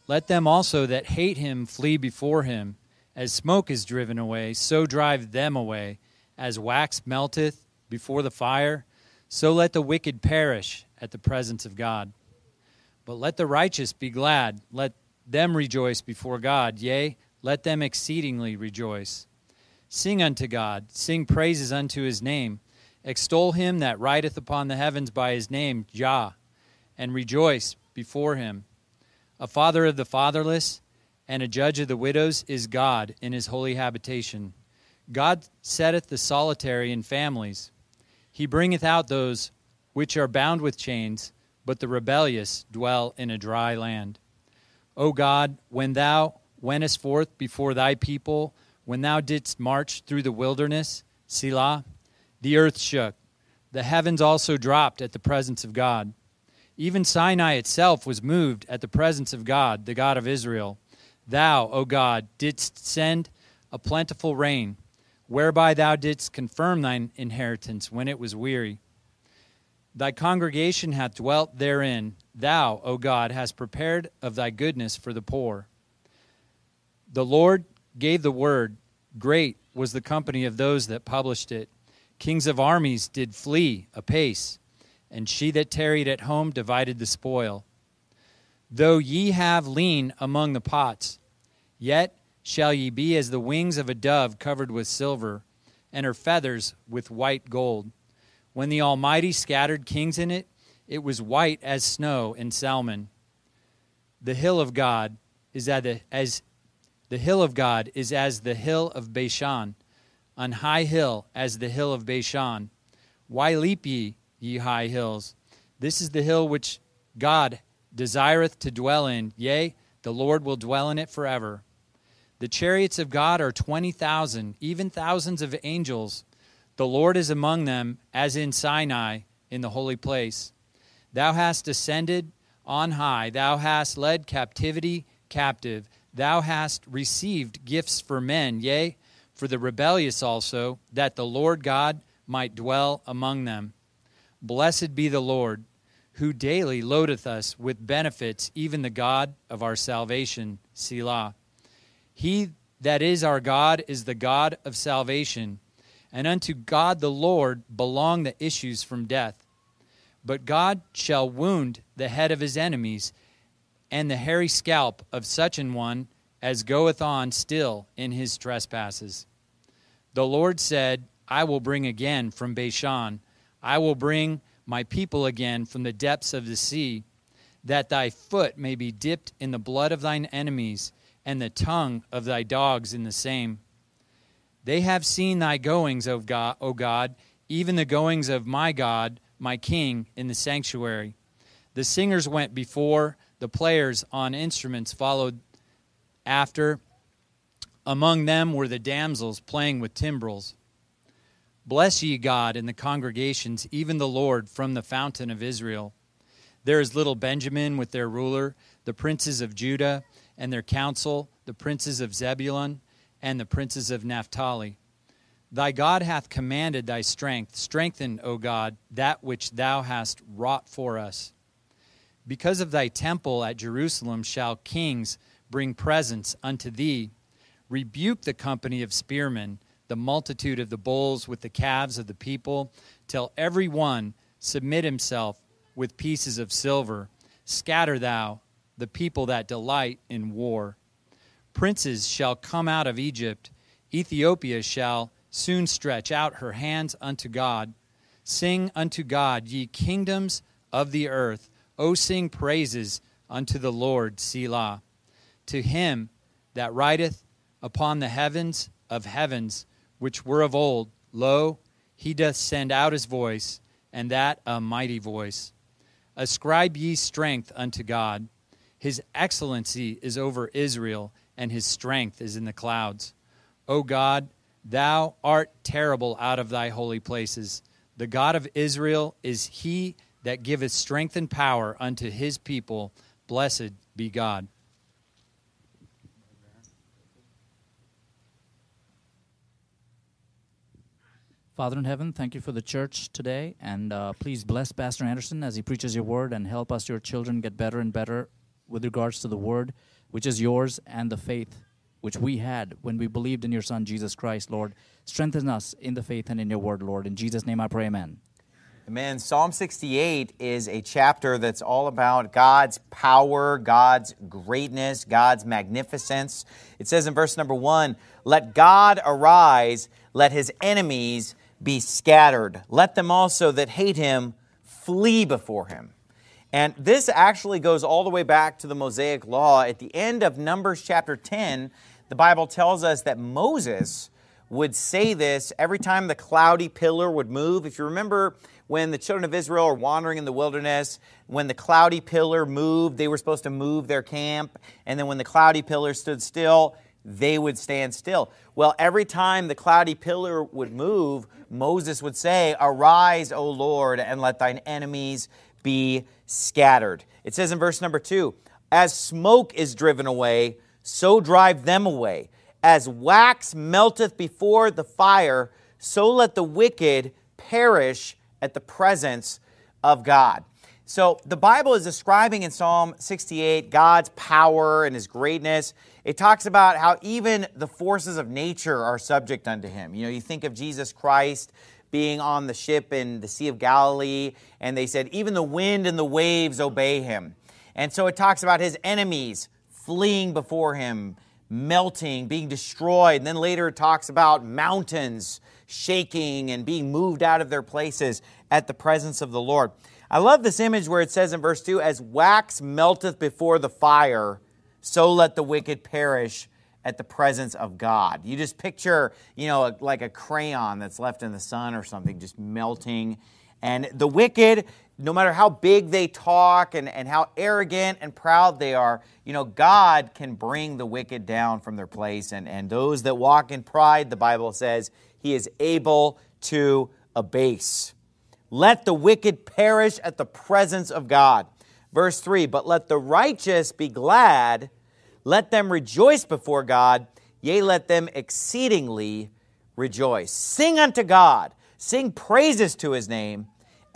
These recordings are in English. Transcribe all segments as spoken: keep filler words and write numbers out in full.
Let them also that hate him flee before him. As smoke is driven away, so drive them away. As wax melteth before the fire, so let the wicked perish at the presence of God. But let the righteous be glad, let them rejoice before God, yea, let them exceedingly rejoice. Sing unto God, sing praises unto his name. Extol him that rideth upon the heavens by his name, Jah, and rejoice before him. A father of the fatherless and a judge of the widows is God in his holy habitation. God setteth the solitary in families. He bringeth out those which are bound with chains, but the rebellious dwell in a dry land. O God, when thou wentest forth before thy people, when thou didst march through the wilderness, Selah, the earth shook. The heavens also dropped at the presence of God. Even Sinai itself was moved at the presence of God, the God of Israel. Thou, O God, didst send a plentiful rain, whereby thou didst confirm thine inheritance when it was weary. Thy congregation hath dwelt therein. Thou, O God, hast prepared of thy goodness for the poor. The Lord gave the word. Great was the company of those that published it. Kings of armies did flee apace, and she that tarried at home divided the spoil. Though ye have lean among the pots, yet shall ye be as the wings of a dove covered with silver, and her feathers with white gold. When the Almighty scattered kings in it, it was white as snow in Salmon. The hill of God is as the, as the hill of God is as the hill of Bashan, an high hill as the hill of Bashan. Why leap ye, ye high hills? This is the hill which God desireth to dwell in. Yea, the Lord will dwell in it forever. The chariots of God are twenty thousand, even thousands of angels. The Lord is among them, as in Sinai, in the holy place. Thou hast ascended on high. Thou hast led captivity captive. Thou hast received gifts for men, yea, for the rebellious also, that the Lord God might dwell among them. Blessed be the Lord, who daily loadeth us with benefits, even the God of our salvation, Selah. He that is our God is the God of salvation, and unto God the Lord belong the issues from death. But God shall wound the head of his enemies, and the hairy scalp of such an one as goeth on still in his trespasses. The Lord said, I will bring again from Bashan, I will bring my people again from the depths of the sea, that thy foot may be dipped in the blood of thine enemies, and the tongue of thy dogs in the same. They have seen thy goings, O God, O God, even the goings of my God, my King, in the sanctuary. The singers went before, the players on instruments followed after. Among them were the damsels playing with timbrels. Bless ye God in the congregations, even the Lord from the fountain of Israel. There is little Benjamin with their ruler, the princes of Judah and their council, the princes of Zebulun and the princes of Naphtali. Thy God hath commanded thy strength. Strengthen, O God, that which thou hast wrought for us. Because of thy temple at Jerusalem shall kings bring presents unto thee. Rebuke the company of spearmen, the multitude of the bulls with the calves of the people, till every one submit himself with pieces of silver. Scatter thou the people that delight in war. Princes shall come out of Egypt. Ethiopia shall soon stretch out her hands unto God. Sing unto God, ye kingdoms of the earth. O sing praises unto the Lord, Selah. To him that rideth upon the heavens of heavens, which were of old, lo, he doth send out his voice, and that a mighty voice. Ascribe ye strength unto God. His excellency is over Israel, and his strength is in the clouds. O God, thou art terrible out of thy holy places. The God of Israel is he that giveth strength and power unto his people. Blessed be God. Father in heaven, thank you for the church today, and uh, please bless Pastor Anderson as he preaches your word and help us, your children, get better and better with regards to the word, which is yours, and the faith which we had when we believed in your Son, Jesus Christ, Lord. Strengthen us in the faith and in your word, Lord. In Jesus' name I pray, amen. Amen. Psalm sixty-eight is a chapter that's all about God's power, God's greatness, God's magnificence. It says in verse number one, "Let God arise, let his enemies be scattered. Let them also that hate him flee before him." And this actually goes all the way back to the Mosaic Law. At the end of Numbers chapter ten, the Bible tells us that Moses would say this every time the cloudy pillar would move. If you remember when the children of Israel are wandering in the wilderness, when the cloudy pillar moved, they were supposed to move their camp. And then when the cloudy pillar stood still, they would stand still. Well, every time the cloudy pillar would move, Moses would say, "Arise, O Lord, and let thine enemies be scattered." It says in verse number two, "As smoke is driven away, so drive them away. As wax melteth before the fire, so let the wicked perish at the presence of God." So the Bible is describing in Psalm sixty-eight God's power and his greatness. It talks about how even the forces of nature are subject unto him. You know, you think of Jesus Christ being on the ship in the Sea of Galilee, and they said, even the wind and the waves obey him. And so it talks about his enemies fleeing before him, melting, being destroyed. And then later it talks about mountains shaking and being moved out of their places at the presence of the Lord. I love this image where it says in verse two, "As wax melteth before the fire, so let the wicked perish at the presence of God." You just picture, you know, like a crayon that's left in the sun or something, just melting. And the wicked, no matter how big they talk and, and how arrogant and proud they are, you know, God can bring the wicked down from their place. And, and those that walk in pride, the Bible says, he is able to abase. Let the wicked perish at the presence of God. Verse three, "But let the righteous be glad, let them rejoice before God, yea, let them exceedingly rejoice. Sing unto God, sing praises to his name,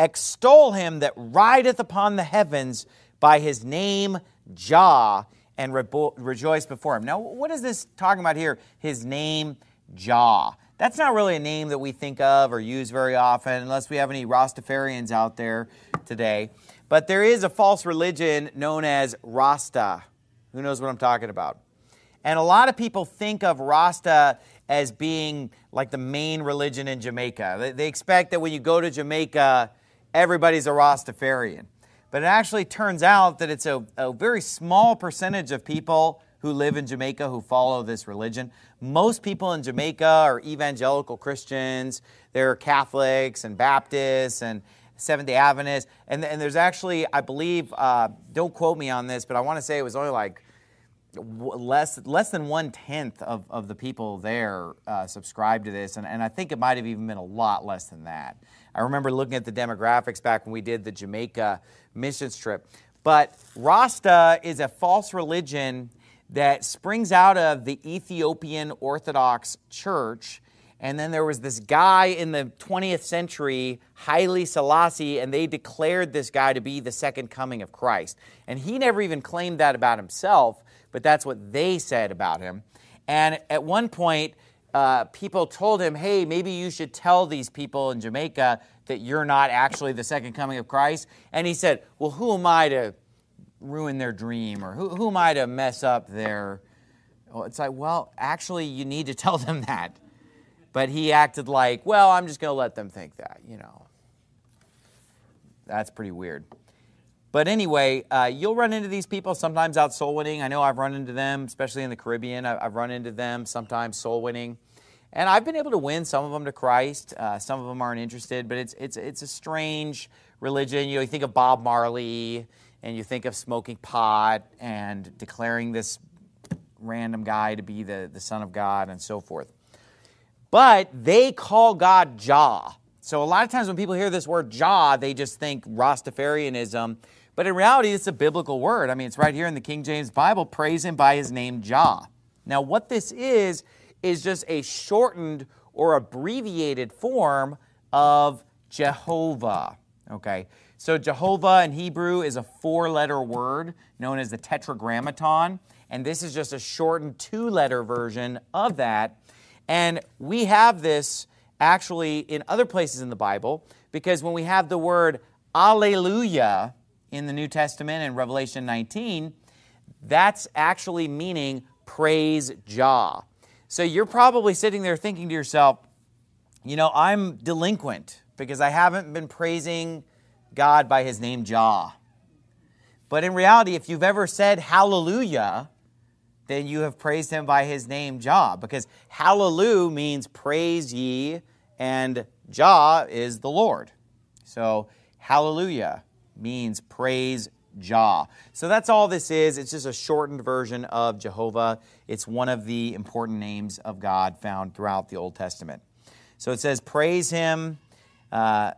extol him that rideth upon the heavens by his name Jah, and re- rejoice before him." Now, what is this talking about here? His name Jah. That's not really a name that we think of or use very often, unless we have any Rastafarians out there today. But there is a false religion known as Rasta. Who knows what I'm talking about? And a lot of people think of Rasta as being like the main religion in Jamaica. They expect that when you go to Jamaica, everybody's a Rastafarian. But it actually turns out that it's a, a very small percentage of people who live in Jamaica who follow this religion. Most people in Jamaica are evangelical Christians. They're Catholics and Baptists and Seventh-day Adventists. And, and there's actually, I believe, uh, don't quote me on this, but I want to say it was only like less less than one-tenth of, of the people there uh, subscribe to this. And, and I think it might have even been a lot less than that. I remember looking at the demographics back when we did the Jamaica missions trip. But Rasta is a false religion that springs out of the Ethiopian Orthodox Church. And then there was this guy in the twentieth century, Haile Selassie, and they declared this guy to be the second coming of Christ. And he never even claimed that about himself, but that's what they said about him. And at one point, uh, people told him, hey, maybe you should tell these people in Jamaica that you're not actually the second coming of Christ. And he said, well, who am I to ruin their dream, or who, who am I to mess up their... Well, it's like, well, actually, you need to tell them that. But he acted like, well, I'm just going to let them think that, you know. That's pretty weird. But anyway, uh, you'll run into these people sometimes out soul winning. I know I've run into them, especially in the Caribbean. I've run into them sometimes soul winning. And I've been able to win some of them to Christ. Uh, some of them aren't interested, but it's it's it's a strange religion. You know, you think of Bob Marley, and you think of smoking pot and declaring this random guy to be the, the Son of God and so forth. But they call God Jah. So a lot of times when people hear this word Jah, they just think Rastafarianism. But in reality, it's a biblical word. I mean, it's right here in the King James Bible. Praise him by his name, Jah. Now, what this is, is just a shortened or abbreviated form of Jehovah. Okay? So Jehovah in Hebrew is a four-letter word known as the Tetragrammaton, and this is just a shortened two-letter version of that. And we have this actually in other places in the Bible, because when we have the word Alleluia in the New Testament in Revelation nineteen, that's actually meaning praise Jah. So you're probably sitting there thinking to yourself, you know, I'm delinquent because I haven't been praising God by His name Jah. But in reality, if you've ever said hallelujah, then you have praised Him by His name Jah, because hallelujah means praise ye, and Jah is the Lord. So hallelujah means praise Jah. So that's all this is. It's just a shortened version of Jehovah. It's one of the important names of God found throughout the Old Testament. So it says, praise Him, uh,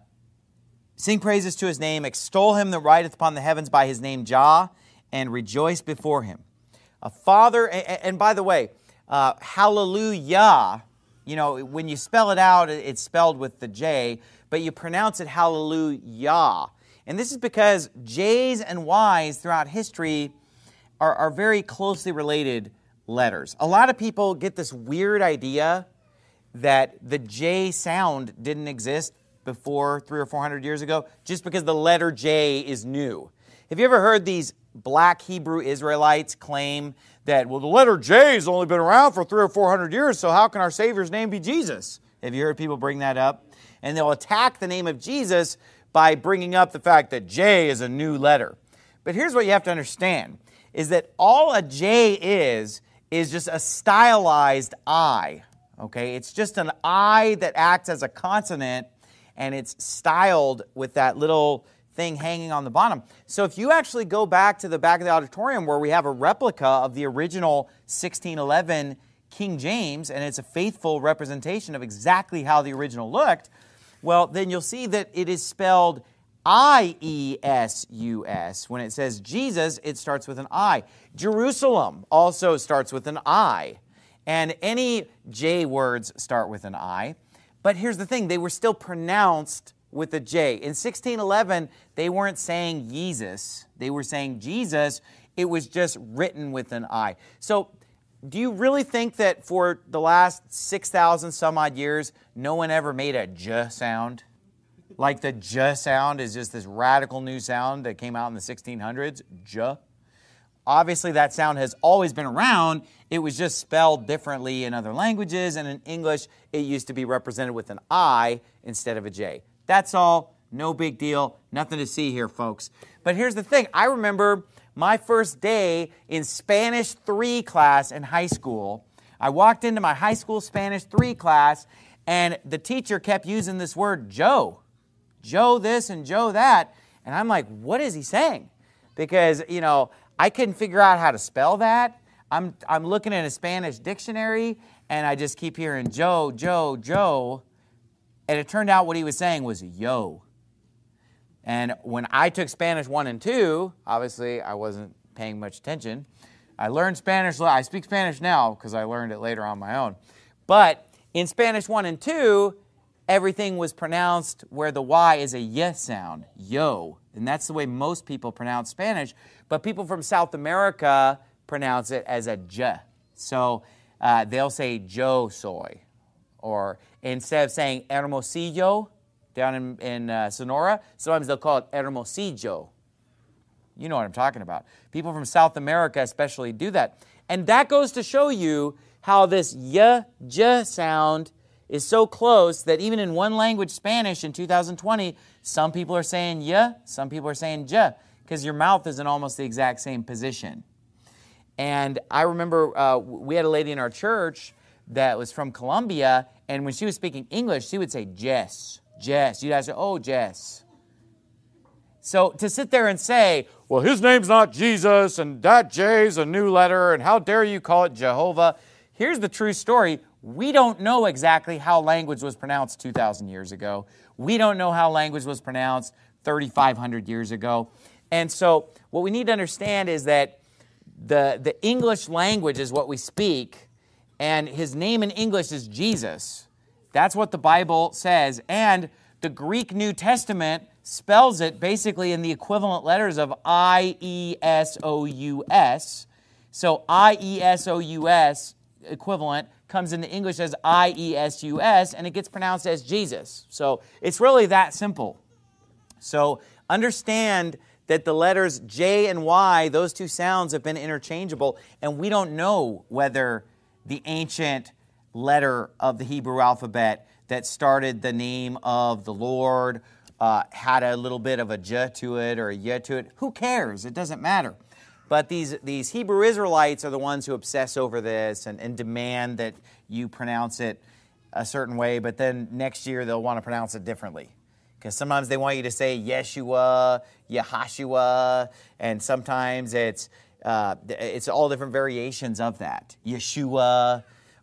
sing praises to His name, extol Him that rideth upon the heavens by His name Jah, and rejoice before Him. A father, and, and by the way, uh, hallelujah, you know, when you spell it out, it's spelled with the J, but you pronounce it hallelujah. And this is because J's and Y's throughout history are, are very closely related letters. A lot of people get this weird idea that the J sound didn't exist before three or four hundred years ago, just because the letter J is new. Have you ever heard these black Hebrew Israelites claim that, well, the letter J has only been around for three or four hundred years, so how can our Savior's name be Jesus? Have you heard people bring that up? And they'll attack the name of Jesus by bringing up the fact that J is a new letter. But here's what you have to understand, is that all a J is, is just a stylized I. Okay, it's just an I that acts as a consonant, and it's styled with that little thing hanging on the bottom. So if you actually go back to the back of the auditorium where we have a replica of the original sixteen eleven King James, and it's a faithful representation of exactly how the original looked, well, then you'll see that it is spelled I E S U S. When it says Jesus, it starts with an I. Jerusalem also starts with an I. And any J words start with an I. But here's the thing, they were still pronounced with a J. In sixteen eleven, they weren't saying Jesus. They were saying Jesus. It was just written with an I. So do you really think that for the last six thousand some odd years, no one ever made a J sound? Like the J sound is just this radical new sound that came out in the sixteen hundreds, J. Obviously, that sound has always been around. It was just spelled differently in other languages, and in English, it used to be represented with an I instead of a J. That's all. No big deal. Nothing to see here, folks. But here's the thing. I remember my first day in Spanish three class in high school. I walked into my high school Spanish three class, and the teacher kept using this word Joe. Joe this and Joe that. And I'm like, what is he saying? Because, you know, I couldn't figure out how to spell that. I'm I'm looking in a Spanish dictionary, and I just keep hearing Joe, Joe, Joe. And it turned out what he was saying was yo. And when I took Spanish one and two, obviously I wasn't paying much attention. I learned Spanish. I speak Spanish now because I learned it later on my own. But in Spanish one and two, everything was pronounced where the Y is a Y sound, yo. And that's the way most people pronounce Spanish. But people from South America pronounce it as a J. So uh, they'll say Joe soy. Or instead of saying Hermosillo down in, in uh, Sonora, sometimes they'll call it Hermosillo. You know what I'm talking about. People from South America especially do that. And that goes to show you how this Y, J sound is so close that even in one language, Spanish, in two thousand twenty, some people are saying Y, some people are saying J, because your mouth is in almost the exact same position. And I remember uh, we had a lady in our church that was from Colombia, and when she was speaking English, she would say Jess, Jess. You'd say, oh, Jess. So to sit there and say, well, his name's not Jesus, and that J's a new letter, and how dare you call it Jehovah? Here's the true story. We don't know exactly how language was pronounced two thousand years ago. We don't know how language was pronounced thirty-five hundred years ago. And so what we need to understand is that the, the English language is what we speak, and his name in English is Jesus. That's what the Bible says. And the Greek New Testament spells it basically in the equivalent letters of I E S O U S. So I E S O U S equivalent comes into English as I E S U S, and it gets pronounced as Jesus. So it's really that simple. So understand that the letters J and Y, those two sounds have been interchangeable, and we don't know whether the ancient letter of the Hebrew alphabet that started the name of the Lord uh, had a little bit of a J to it or a Y to it. Who cares? It doesn't matter. But these, these Hebrew Israelites are the ones who obsess over this and, and demand that you pronounce it a certain way, but then next year they'll want to pronounce it differently. Because sometimes they want you to say Yeshua, Yahashua, and sometimes it's uh, it's all different variations of that. Yeshua,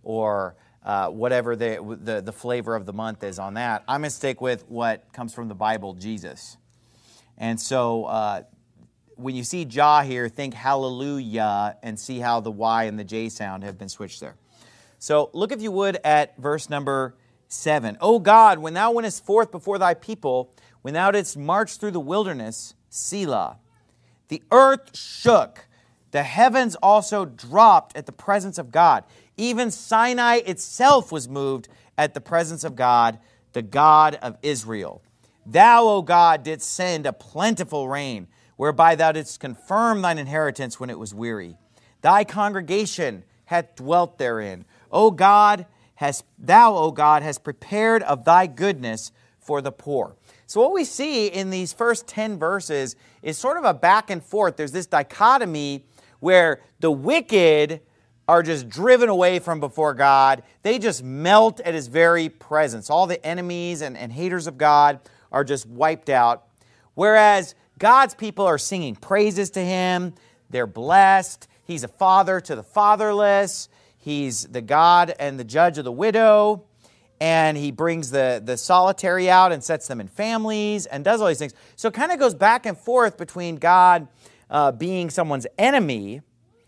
or uh, whatever the, the, the flavor of the month is on that. I'm going to stick with what comes from the Bible, Jesus. And so uh, when you see Jah here, think hallelujah and see how the Y and the J sound have been switched there. So look, if you would, at verse number seven. O God, when thou wentest forth before thy people, when thou didst march through the wilderness, Selah. The earth shook, the heavens also dropped at the presence of God. Even Sinai itself was moved at the presence of God, the God of Israel. Thou, O God, didst send a plentiful rain, whereby thou didst confirm thine inheritance when it was weary. Thy congregation hath dwelt therein. O God, has thou, O God, hast prepared of thy goodness for the poor. So what we see in these first ten verses is sort of a back and forth. There's this dichotomy where the wicked are just driven away from before God. They just melt at His very presence. All the enemies and, and haters of God are just wiped out. Whereas God's people are singing praises to Him. They're blessed. He's a father to the fatherless. He's the God and the judge of the widow. And He brings the, the solitary out and sets them in families and does all these things. So it kind of goes back and forth between God uh, being someone's enemy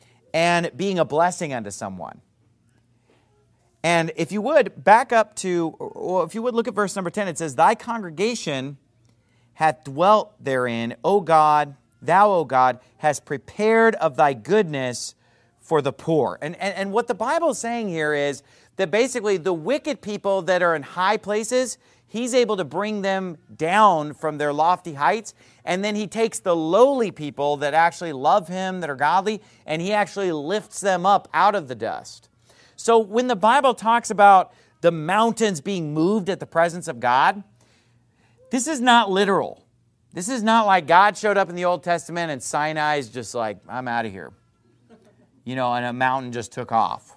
and being a blessing unto someone. And if you would, back up to, or if you would look at verse number ten, it says, Thy congregation hath dwelt therein, O God, thou, O God, hast prepared of thy goodness for the poor. And, and, and what the Bible is saying here is that basically the wicked people that are in high places, He's able to bring them down from their lofty heights. And then He takes the lowly people that actually love Him, that are godly, and He actually lifts them up out of the dust. So when the Bible talks about the mountains being moved at the presence of God, this is not literal. This is not like God showed up in the Old Testament and Sinai's just like, I'm out of here. You know, and a mountain just took off.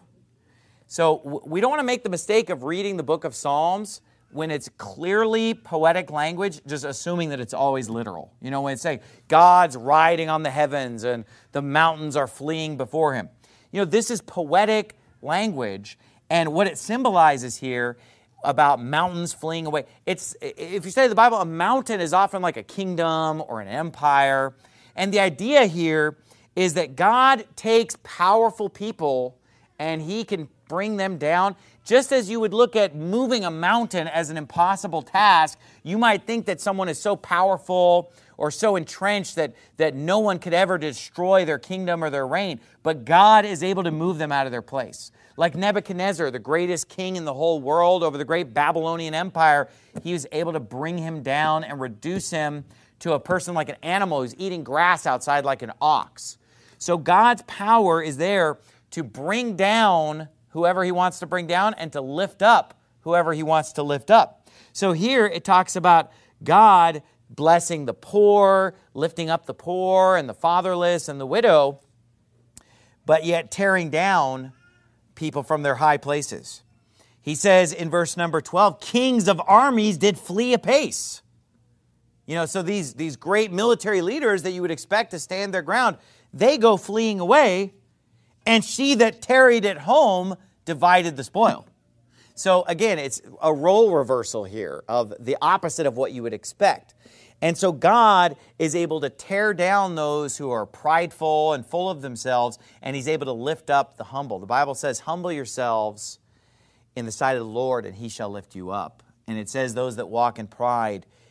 So we don't want to make the mistake of reading the book of Psalms when it's clearly poetic language, just assuming that it's always literal. You know, when it's saying, God's riding on the heavens and the mountains are fleeing before Him. You know, this is poetic language, and what it symbolizes here about mountains fleeing away, it's, if you study the Bible, a mountain is often like a kingdom or an empire. And the idea here is that God takes powerful people and He can bring them down. Just as you would look at moving a mountain as an impossible task, you might think that someone is so powerful or so entrenched that, that no one could ever destroy their kingdom or their reign. But God is able to move them out of their place. Like Nebuchadnezzar, the greatest king in the whole world over the great Babylonian Empire, He was able to bring him down and reduce him to a person like an animal who's eating grass outside like an ox. So God's power is there to bring down whoever He wants to bring down and to lift up whoever He wants to lift up. So here it talks about God blessing the poor, lifting up the poor and the fatherless and the widow, but yet tearing down people from their high places. He says in verse number twelve, kings of armies did flee apace. You know, so these, these great military leaders that you would expect to stand their ground, they go fleeing away, and she that tarried at home divided the spoil. So again, it's a role reversal here of the opposite of what you would expect. And so God is able to tear down those who are prideful and full of themselves, and He's able to lift up the humble. The Bible says, humble yourselves in the sight of the Lord, and He shall lift you up. And it says, those that walk in pride,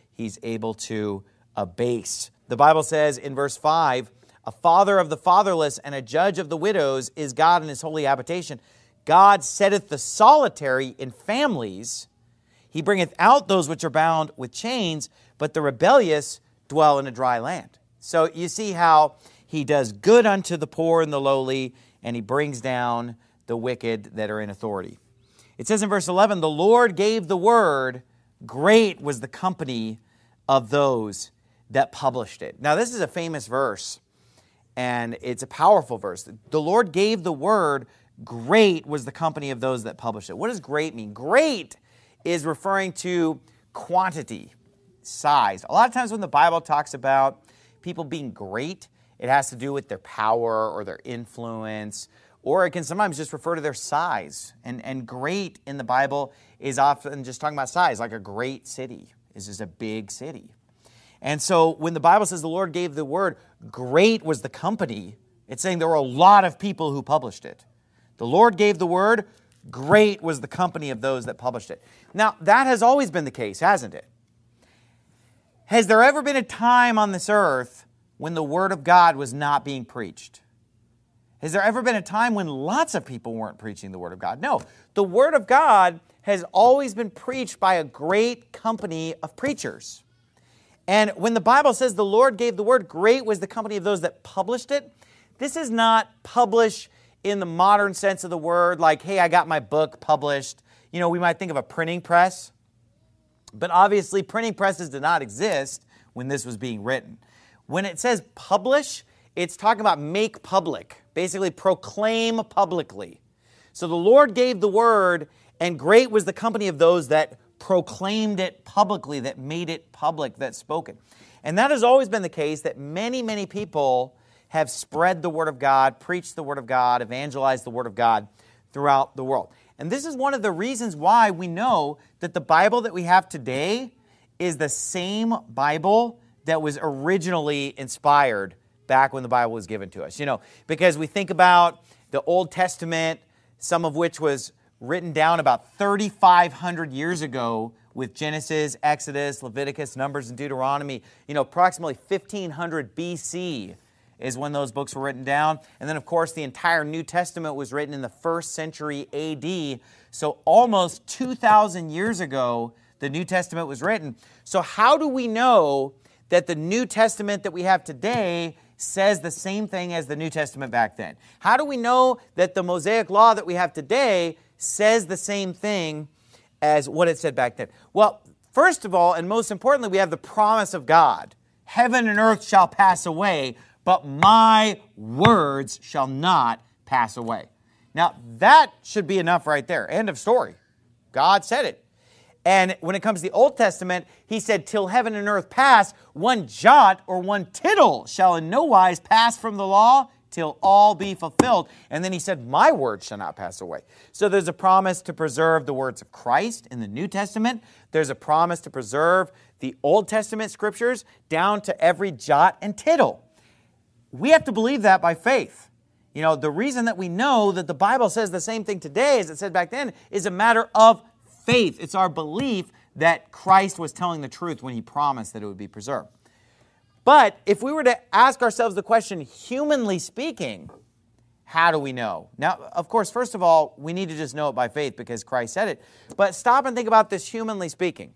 he's able to abase. The Bible says in verse five, a father of the fatherless and a judge of the widows is God in his holy habitation. God setteth the solitary in families. He bringeth out those which are bound with chains, but the rebellious dwell in a dry land. So you see how he does good unto the poor and the lowly, and he brings down the wicked that are in authority. It says in verse eleven, the Lord gave the word, great was the company of those that published it. Now this is a famous verse, and it's a powerful verse. The Lord gave the word, great was the company of those that published it. What does great mean? Great is referring to quantity, size. A lot of times when the Bible talks about people being great, it has to do with their power or their influence, or it can sometimes just refer to their size. And, and great in the Bible is often just talking about size, like a great city is just a big city. And so when the Bible says the Lord gave the word, great was the company, it's saying there were a lot of people who published it. The Lord gave the word, great was the company of those that published it. Now, that has always been the case, hasn't it? Has there ever been a time on this earth when the Word of God was not being preached? Has there ever been a time when lots of people weren't preaching the Word of God? No. The Word of God has always been preached by a great company of preachers. And when the Bible says the Lord gave the Word, great was the company of those that published it, this is not publish in the modern sense of the word, like, hey, I got my book published. You know, we might think of a printing press. But obviously, printing presses did not exist when this was being written. When it says publish, it's talking about make public, basically proclaim publicly. So the Lord gave the word, and great was the company of those that proclaimed it publicly, that made it public, that spoke it. And that has always been the case, that many, many people have spread the Word of God, preached the Word of God, evangelized the Word of God throughout the world. And this is one of the reasons why we know that the Bible that we have today is the same Bible that was originally inspired back when the Bible was given to us. You know, because we think about the Old Testament, some of which was written down about thirty-five hundred years ago with Genesis, Exodus, Leviticus, Numbers, and Deuteronomy. You know, approximately fifteen hundred B C is when those books were written down. And then, of course, the entire New Testament was written in the first century A D. So almost two thousand years ago, the New Testament was written. So how do we know that the New Testament that we have today says the same thing as the New Testament back then? How do we know that the Mosaic Law that we have today says the same thing as what it said back then? Well, first of all, and most importantly, we have the promise of God. Heaven and earth shall pass away, but my words shall not pass away. Now, that should be enough right there. End of story. God said it. And when it comes to the Old Testament, he said, till heaven and earth pass, one jot or one tittle shall in no wise pass from the law till all be fulfilled. And then he said, my word shall not pass away. So there's a promise to preserve the words of Christ in the New Testament. There's a promise to preserve the Old Testament scriptures down to every jot and tittle. We have to believe that by faith. You know, the reason that we know that the Bible says the same thing today as it said back then is a matter of faith. It's our belief that Christ was telling the truth when he promised that it would be preserved. But if we were to ask ourselves the question, humanly speaking, how do we know? Now, of course, first of all, we need to just know it by faith because Christ said it. But stop and think about this humanly speaking.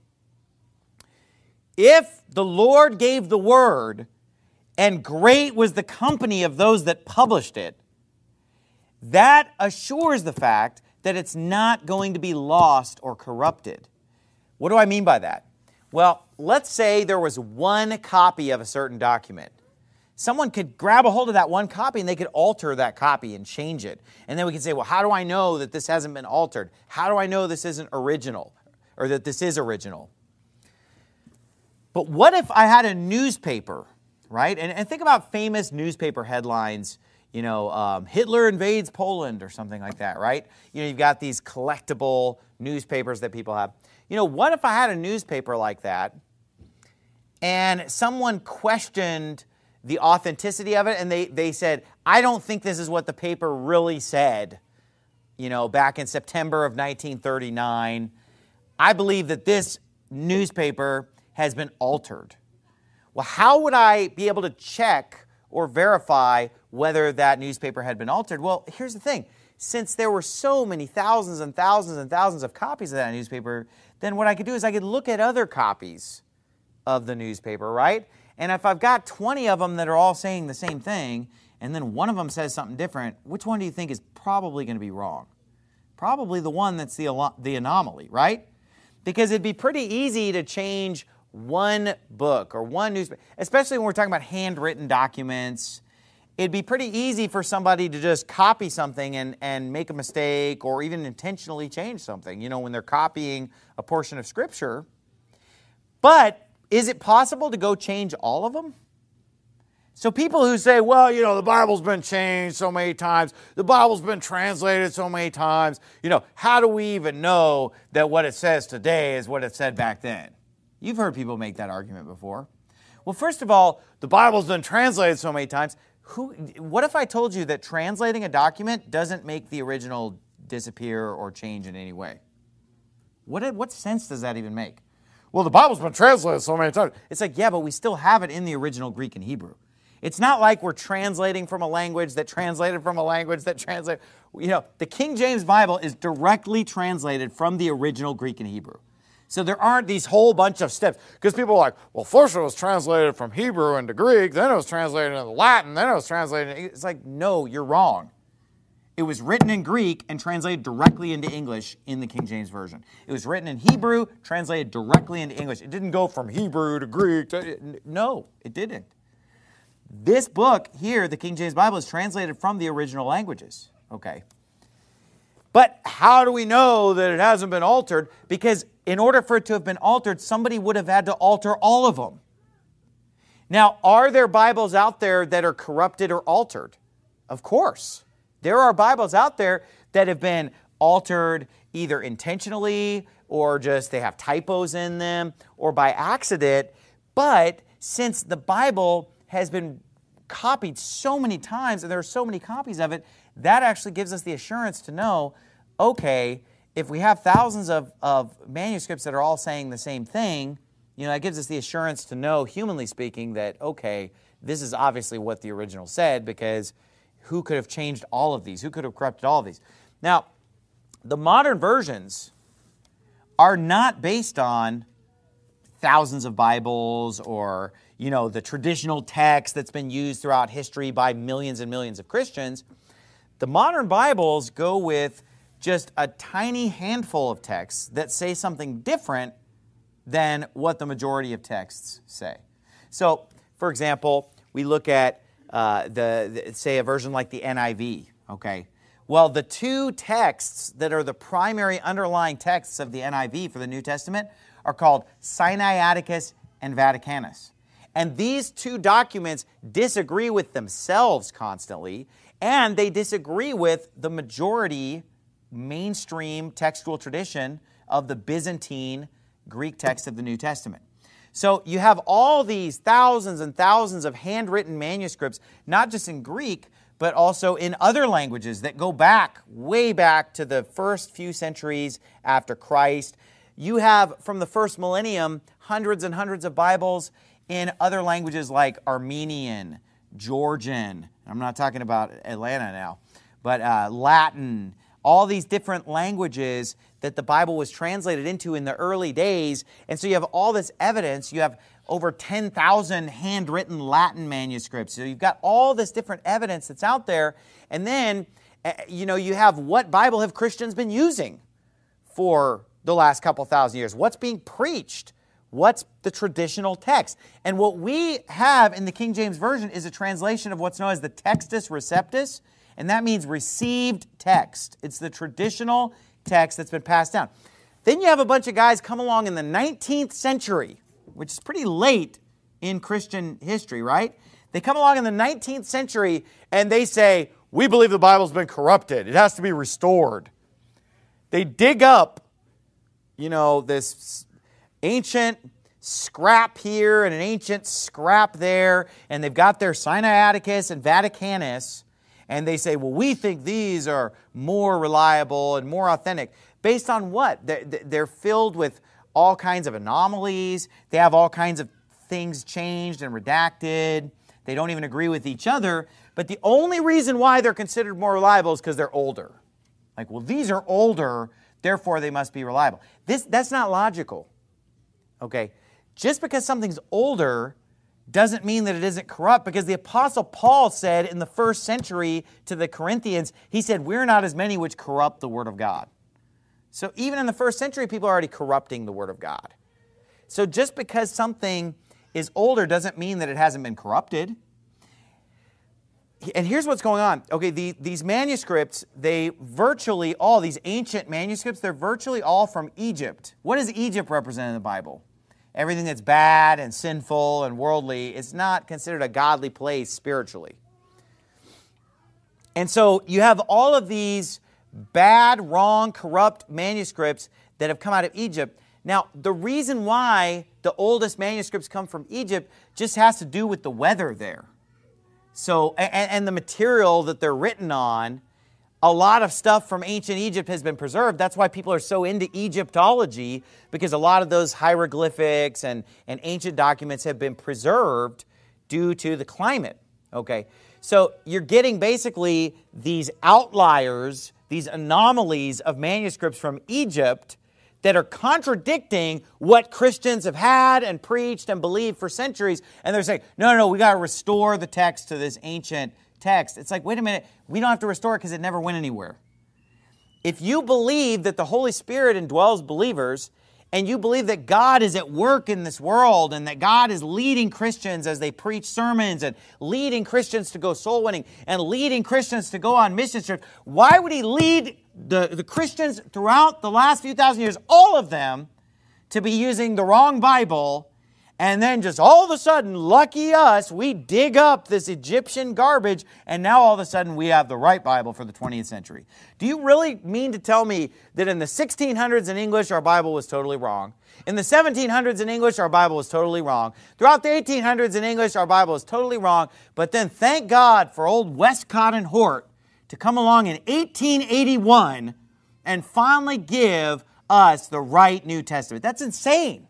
If the Lord gave the word, and great was the company of those that published it, that assures the fact that it's not going to be lost or corrupted. What do I mean by that? Well, let's say there was one copy of a certain document. Someone could grab a hold of that one copy and they could alter that copy and change it. And then we could say, well, how do I know that this hasn't been altered? How do I know this isn't original or that this is original? But what if I had a newspaper, right? And, and think about famous newspaper headlines, you know, um, Hitler invades Poland or something like that, right? You know, you've got these collectible newspapers that people have. You know, what if I had a newspaper like that and someone questioned the authenticity of it and they, they said, I don't think this is what the paper really said, you know, back in September of nineteen thirty-nine. I believe that this newspaper has been altered. Well, how would I be able to check or verify whether that newspaper had been altered? Well, here's the thing. Since there were so many thousands and thousands and thousands of copies of that newspaper, then what I could do is I could look at other copies of the newspaper, right? And if I've got twenty of them that are all saying the same thing, and then one of them says something different, which one do you think is probably going to be wrong? Probably the one that's the, the anomaly, right? Because it'd be pretty easy to change one book or one newspaper, especially when we're talking about handwritten documents. It'd be pretty easy for somebody to just copy something and, and make a mistake or even intentionally change something, you know, when they're copying a portion of Scripture. But is it possible to go change all of them? So people who say, well, you know, the Bible's been changed so many times, the Bible's been translated so many times, you know, how do we even know that what it says today is what it said back then? You've heard people make that argument before. Well, first of all, the Bible's been translated so many times. Who? What if I told you that translating a document doesn't make the original disappear or change in any way? What, what sense does that even make? Well, the Bible's been translated so many times. It's like, yeah, but we still have it in the original Greek and Hebrew. It's not like we're translating from a language that translated from a language that translated. You know, the King James Bible is directly translated from the original Greek and Hebrew. So there aren't these whole bunch of steps. Because people are like, well, first it was translated from Hebrew into Greek, then it was translated into Latin, then it was translated into... It's like, no, you're wrong. It was written in Greek and translated directly into English in the King James Version. It was written in Hebrew, translated directly into English. It didn't go from Hebrew to Greek. To, no, it didn't. This book here, the King James Bible, is translated from the original languages. Okay. But how do we know that it hasn't been altered? Because in order for it to have been altered, somebody would have had to alter all of them. Now, are there Bibles out there that are corrupted or altered? Of course. There are Bibles out there that have been altered either intentionally or just they have typos in them or by accident. But since the Bible has been copied so many times and there are so many copies of it, that actually gives us the assurance to know, okay, if we have thousands of, of manuscripts that are all saying the same thing, you know, that gives us the assurance to know, humanly speaking, that, okay, this is obviously what the original said, because who could have changed all of these? Who could have corrupted all of these? Now, the modern versions are not based on thousands of Bibles or, you know, the traditional text that's been used throughout history by millions and millions of Christians. The modern Bibles go with just a tiny handful of texts that say something different than what the majority of texts say. So, for example, we look at, uh, the, the say, a version like the N I V, okay? Well, the two texts that are the primary underlying texts of the N I V for the New Testament are called Sinaiticus and Vaticanus. And these two documents disagree with themselves constantly, and they disagree with the majority mainstream textual tradition of the Byzantine Greek text of the New Testament. So you have all these thousands and thousands of handwritten manuscripts, not just in Greek, but also in other languages that go back, way back to the first few centuries after Christ. You have, from the first millennium, hundreds and hundreds of Bibles in other languages like Armenian, Georgian, I'm not talking about Atlanta now, but uh, Latin, all these different languages that the Bible was translated into in the early days. And so you have all this evidence. You have over ten thousand handwritten Latin manuscripts. So you've got all this different evidence that's out there. And then, you know, you have what Bible have Christians been using for the last couple thousand years? What's being preached? What's the traditional text? And what we have in the King James Version is a translation of what's known as the Textus Receptus, and that means received text. It's the traditional text that's been passed down. Then you have a bunch of guys come along in the nineteenth century, which is pretty late in Christian history, right? They come along in the nineteenth century and they say, we believe the Bible's been corrupted. It has to be restored. They dig up, you know, this ancient scrap here and an ancient scrap there, and they've got their Sinaiticus and Vaticanus, and they say, well, we think these are more reliable and more authentic. Based on what? They're filled with all kinds of anomalies. They have all kinds of things changed and redacted. They don't even agree with each other. But the only reason why they're considered more reliable is because they're older. Like, well, these are older, therefore they must be reliable. This, that's not logical. Okay? Just because something's older doesn't mean that it isn't corrupt, because the Apostle Paul said in the first century to the Corinthians, he said, we're not as many which corrupt the Word of God. So even in the first century, people are already corrupting the Word of God. So just because something is older doesn't mean that it hasn't been corrupted. And here's what's going on. Okay, the, these manuscripts, they virtually all, these ancient manuscripts, they're virtually all from Egypt. What does Egypt represent in the Bible? Everything that's bad and sinful and worldly is not considered a godly place spiritually. And so you have all of these bad, wrong, corrupt manuscripts that have come out of Egypt. Now, the reason why the oldest manuscripts come from Egypt just has to do with the weather there. So, and, and the material that they're written on. A lot of stuff from ancient Egypt has been preserved. That's why people are so into Egyptology, because a lot of those hieroglyphics and, and ancient documents have been preserved due to the climate. Okay, so you're getting basically these outliers, these anomalies of manuscripts from Egypt that are contradicting what Christians have had and preached and believed for centuries. And they're saying, no, no, no, we got to restore the text to this ancient text. It's like, wait a minute, we don't have to restore it because it never went anywhere. If you believe that the Holy Spirit indwells believers, and you believe that God is at work in this world, and that God is leading Christians as they preach sermons, and leading Christians to go soul winning, and leading Christians to go on mission trips, why would He lead the, the Christians throughout the last few thousand years, all of them, to be using the wrong Bible? And then just all of a sudden, lucky us, we dig up this Egyptian garbage, and now all of a sudden we have the right Bible for the twentieth century. Do you really mean to tell me that in the sixteen hundreds in English, our Bible was totally wrong? In the seventeen hundreds in English, our Bible was totally wrong. Throughout the eighteen hundreds in English, our Bible was totally wrong. But then thank God for old Westcott and Hort to come along in eighteen eighty-one and finally give us the right New Testament. That's insane.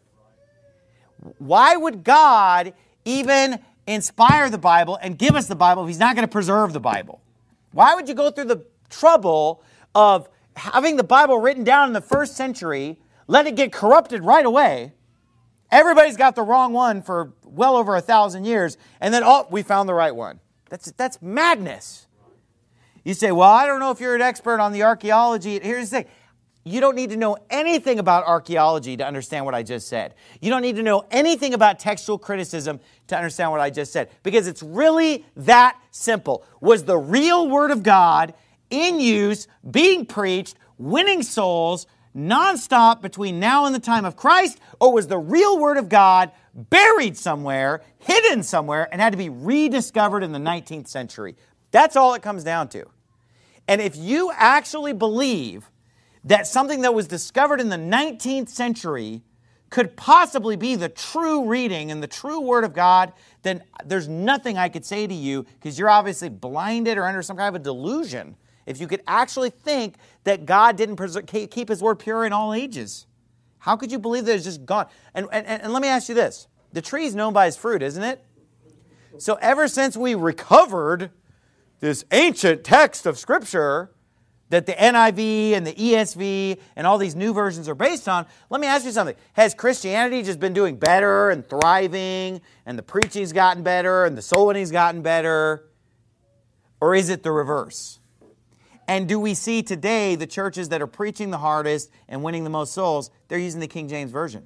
Why would God even inspire the Bible and give us the Bible if He's not going to preserve the Bible? Why would you go through the trouble of having the Bible written down in the first century, let it get corrupted right away? Everybody's got the wrong one for well over a thousand years, and then, oh, we found the right one. That's, that's madness. You say, well, I don't know if you're an expert on the archaeology. Here's the thing. You don't need to know anything about archaeology to understand what I just said. You don't need to know anything about textual criticism to understand what I just said, because it's really that simple. Was the real Word of God in use, being preached, winning souls, nonstop between now and the time of Christ, or was the real Word of God buried somewhere, hidden somewhere, and had to be rediscovered in the nineteenth century? That's all it comes down to. And if you actually believe that something that was discovered in the nineteenth century could possibly be the true reading and the true Word of God, then there's nothing I could say to you, because you're obviously blinded or under some kind of a delusion if you could actually think that God didn't preserve, keep His Word pure in all ages. How could you believe that it's just gone? And, and, and let me ask you this. The tree is known by its fruit, isn't it? So ever since we recovered this ancient text of Scripture that the N I V and the E S V and all these new versions are based on, let me ask you something. Has Christianity just been doing better and thriving, and the preaching's gotten better and the soul winning's gotten better? Or is it the reverse? And do we see today the churches that are preaching the hardest and winning the most souls, they're using the King James Version?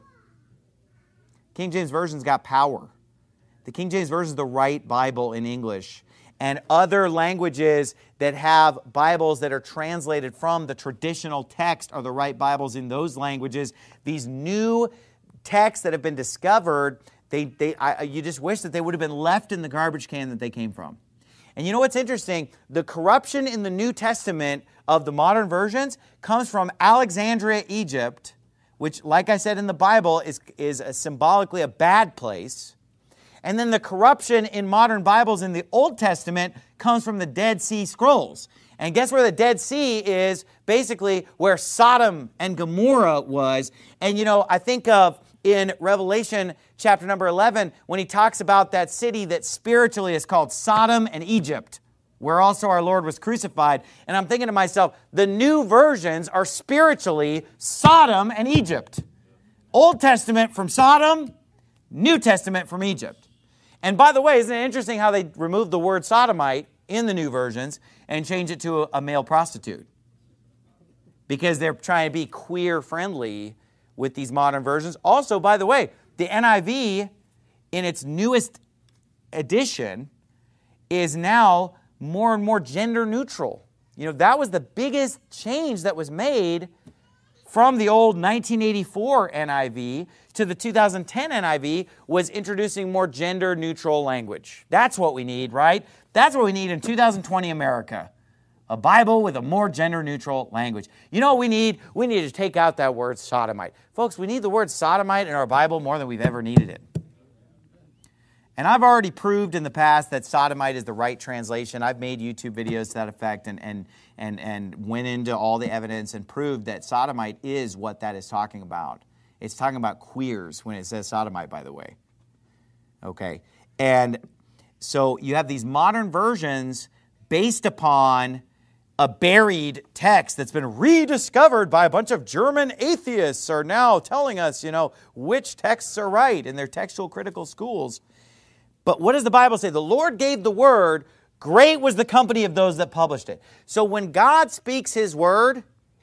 King James Version's got power. The King James Version is the right Bible in English. And other languages that have Bibles that are translated from the traditional text are the right Bibles in those languages. These new texts that have been discovered, they, they, I, you just wish that they would have been left in the garbage can that they came from. And you know what's interesting? The corruption in the New Testament of the modern versions comes from Alexandria, Egypt, which, like I said in the Bible, is, is a symbolically a bad place. And then the corruption in modern Bibles in the Old Testament comes from the Dead Sea Scrolls. And guess where the Dead Sea is? Basically where Sodom and Gomorrah was. And you know, I think of in Revelation chapter number eleven, when he talks about that city that spiritually is called Sodom and Egypt, where also our Lord was crucified. And I'm thinking to myself, the new versions are spiritually Sodom and Egypt. Old Testament from Sodom, New Testament from Egypt. And by the way, isn't it interesting how they removed the word sodomite in the new versions and change it to a, a male prostitute? Because they're trying to be queer friendly with these modern versions. Also, by the way, the N I V in its newest edition is now more and more gender neutral. You know, that was the biggest change that was made from the old nineteen eighty-four N I V to the two thousand ten N I V, was introducing more gender neutral language. That's what we need, right? That's what we need in two thousand twenty America. A Bible with a more gender neutral language. You know what we need? We need to take out that word sodomite. Folks, we need the word sodomite in our Bible more than we've ever needed it. And I've already proved in the past that sodomite is the right translation. I've made YouTube videos to that effect and, and, and, and went into all the evidence and proved that sodomite is what that is talking about. It's talking about queers when it says sodomite, by the way. Okay. And so you have these modern versions based upon a buried text that's been rediscovered by a bunch of German atheists are now telling us, you know, which texts are right in their textual critical schools. But what does the Bible say? The Lord gave the word, great was the company of those that published it. So when God speaks His word,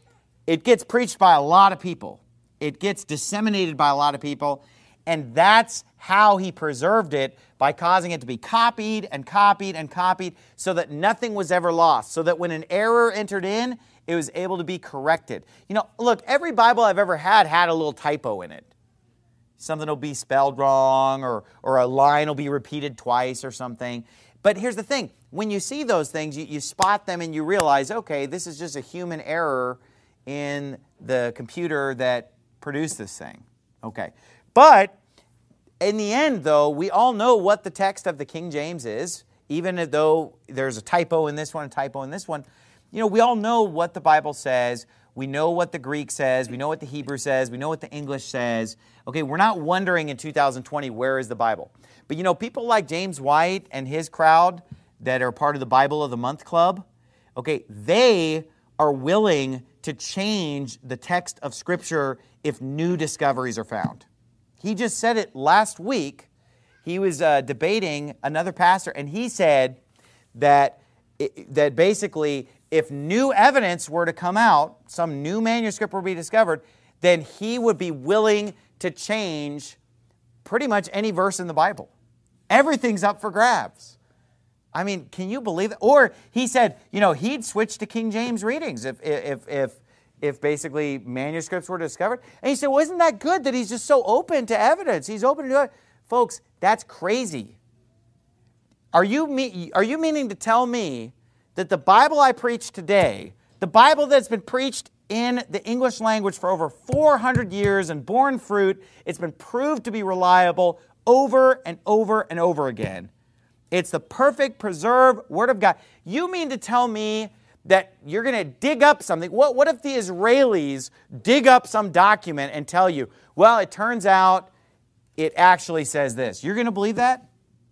it gets preached by a lot of people. It gets disseminated by a lot of people. And that's how He preserved it, by causing it to be copied and copied and copied so that nothing was ever lost. So that when an error entered in, it was able to be corrected. You know, look, every Bible I've ever had had a little typo in it. Something will be spelled wrong, or, or a line will be repeated twice or something. But here's the thing. When you see those things, you, you spot them and you realize, okay, this is just a human error in the computer that produced this thing. Okay. But in the end, though, we all know what the text of the King James is, even though there's a typo in this one, a typo in this one. You know, we all know what the Bible says. We know what the Greek says. We know what the Hebrew says. We know what the English says. Okay, we're not wondering in two thousand twenty, where is the Bible? But you know, people like James White and his crowd that are part of the Bible of the Month Club, okay, they are willing to change the text of Scripture if new discoveries are found. He just said it last week. He was uh, debating another pastor, and he said that, it, that basically, if new evidence were to come out, some new manuscript were to be discovered, then he would be willing to change pretty much any verse in the Bible. Everything's up for grabs. I mean, can you believe it? Or he said, you know, he'd switch to King James readings if if if if basically manuscripts were discovered. And he said, well, isn't that good that he's just so open to evidence? He's open to it. Folks, that's crazy. Are you me, are you meaning to tell me that the Bible I preach today, the Bible that's been preached in the English language for over four hundred years and borne fruit, it's been proved to be reliable over and over and over again. It's the perfect, preserved Word of God. You mean to tell me that you're going to dig up something? What, what if the Israelis dig up some document and tell you, well, it turns out it actually says this? You're going to believe that?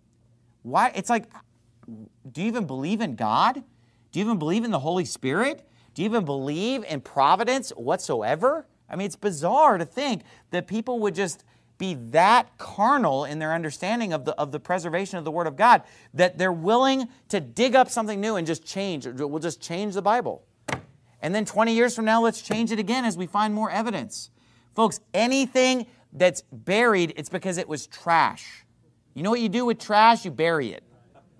Why? It's like, do you even believe in God? Do you even believe in the Holy Spirit? Do you even believe in providence whatsoever? I mean, it's bizarre to think that people would just be that carnal in their understanding of the, of the preservation of the Word of God, that they're willing to dig up something new and just change. We'll just change the Bible. And then twenty years from now, let's change it again as we find more evidence. Folks, anything that's buried, it's because it was trash. You know what you do with trash? You bury it.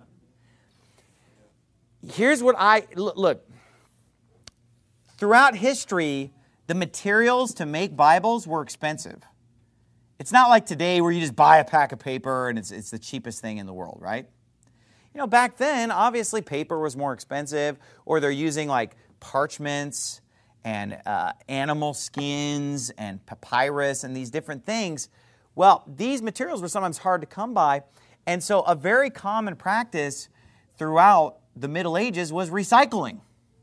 Here's what I, look, throughout history, the materials to make Bibles were expensive. It's not like today where you just buy a pack of paper and it's, it's the cheapest thing in the world, right? You know, back then, obviously paper was more expensive, or they're using like parchments and uh, animal skins and papyrus and these different things. Well, these materials were sometimes hard to come by, and so a very common practice throughout the Middle Ages was recycling.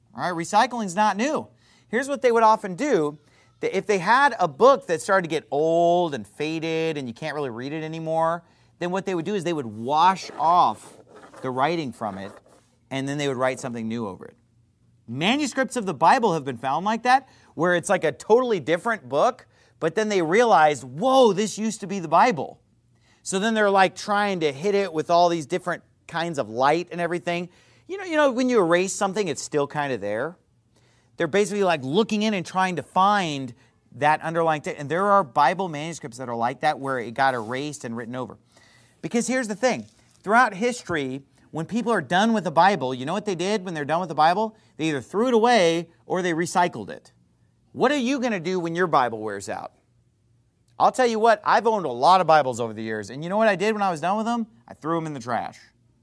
All right, recycling's not new. Here's what they would often do. If they had a book that started to get old and faded and you can't really read it anymore, then what they would do is they would wash off the writing from it, and then they would write something new over it. Manuscripts of the Bible have been found like that, where it's like a totally different book, but then they realized, whoa, this used to be the Bible. So then they're like trying to hit it with all these different kinds of light and everything. You know, you know, when you erase something, it's still kind of there. They're basically like looking in and trying to find that underlying text. And there are Bible manuscripts that are like that, where it got erased and written over. Because here's the thing. Throughout history, when people are done with the Bible, you know what they did when they're done with the Bible? They either threw it away or they recycled it. What are you going to do when your Bible wears out? I'll tell you what, I've owned a lot of Bibles over the years. And you know what I did when I was done with them? I threw them in the trash.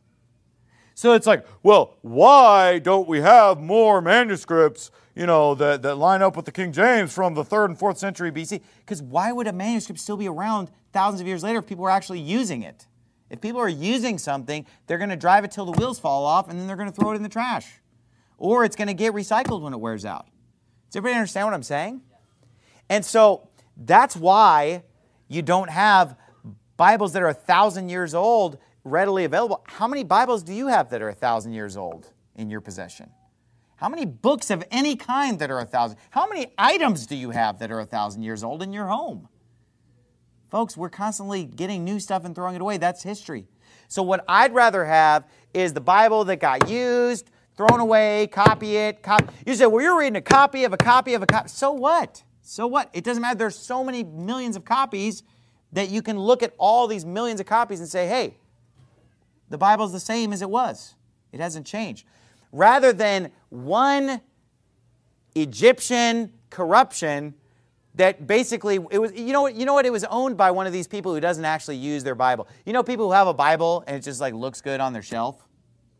So it's like, well, why don't we have more manuscripts, you know, that, that line up with the King James from the third and fourth century B C? Because why would a manuscript still be around thousands of years later if people are actually using it? If people are using something, they're going to drive it till the wheels fall off, and then they're going to throw it in the trash. Or it's going to get recycled when it wears out. Does everybody understand what I'm saying? And so that's why you don't have Bibles that are a thousand years old readily available. How many Bibles do you have that are a thousand years old in your possession? How many books of any kind that are a thousand? How many items do you have that are a thousand years old in your home? Folks, we're constantly getting new stuff and throwing it away. That's history. So what I'd rather have is the Bible that got used, thrown away, copy it. Copy. You say, well, you're reading a copy of a copy of a copy. So what? So what? It doesn't matter. There's so many millions of copies that you can look at all these millions of copies and say, hey, the Bible's the same as it was. It hasn't changed. Rather than one Egyptian corruption that basically, it was, you know what, you know what, it was owned by one of these people who doesn't actually use their Bible. You know people who have a Bible and it just like looks good on their shelf?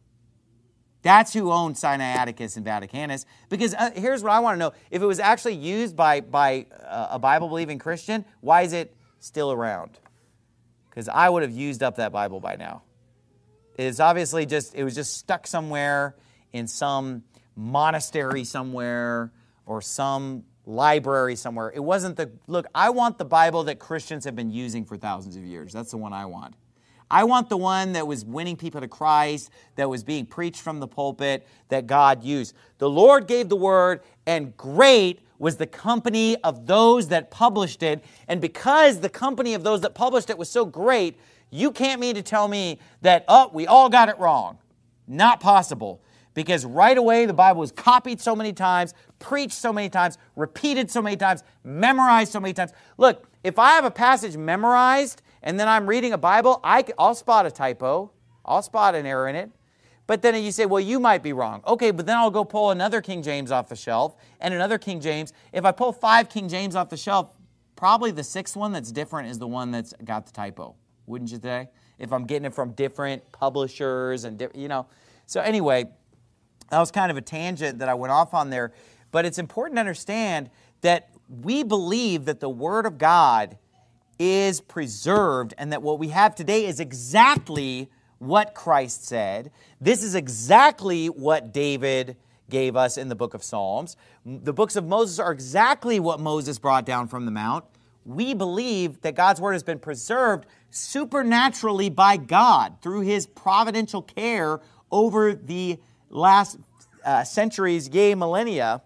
That's who owned Sinaiticus and Vaticanus. Because uh, here's what I want to know. If it was actually used by, by uh, a Bible-believing Christian, why is it still around? Because I would have used up that Bible by now. It's obviously just, it was just stuck somewhere in some monastery somewhere or some library somewhere. It wasn't the, look, I want the Bible that Christians have been using for thousands of years. That's the one I want. I want the one that was winning people to Christ, that was being preached from the pulpit, that God used. The Lord gave the word, and great was the company of those that published it. And because the company of those that published it was so great, you can't mean to tell me that, oh, we all got it wrong. Not possible. Because right away, the Bible was copied so many times, preached so many times, repeated so many times, memorized so many times. Look, if I have a passage memorized and then I'm reading a Bible, I, I'll spot a typo. I'll spot an error in it. But then you say, well, you might be wrong. Okay, but then I'll go pull another King James off the shelf and another King James. If I pull five King James off the shelf, probably the sixth one that's different is the one that's got the typo. Wouldn't you say? If I'm getting it from different publishers and, di- you know. So anyway, that was kind of a tangent that I went off on there. But it's important to understand that we believe that the Word of God is preserved and that what we have today is exactly what Christ said. This is exactly what David gave us in the book of Psalms. The books of Moses are exactly what Moses brought down from the Mount. We believe that God's Word has been preserved supernaturally by God through His providential care over the last uh, centuries, yea, millennia.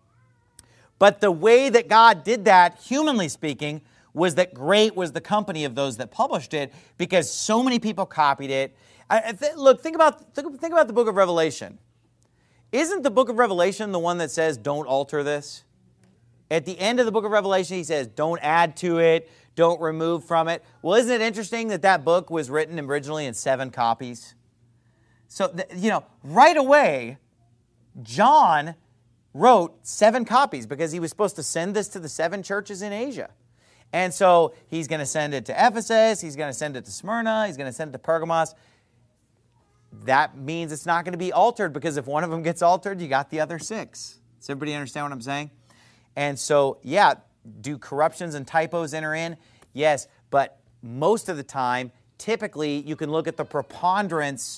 But the way that God did that, humanly speaking, was that great was the company of those that published it because so many people copied it. I, th- look, think about, think, think about the book of Revelation. Isn't the book of Revelation the one that says, don't alter this? At the end of the book of Revelation, he says, don't add to it, don't remove from it. Well, isn't it interesting that that book was written originally in seven copies? So, you know, right away, John wrote seven copies because he was supposed to send this to the seven churches in Asia. And so he's going to send it to Ephesus, he's going to send it to Smyrna, he's going to send it to Pergamos. That means it's not going to be altered because if one of them gets altered, you got the other six. Does everybody understand what I'm saying? And so, yeah, do corruptions and typos enter in? Yes, but most of the time, typically, you can look at the preponderance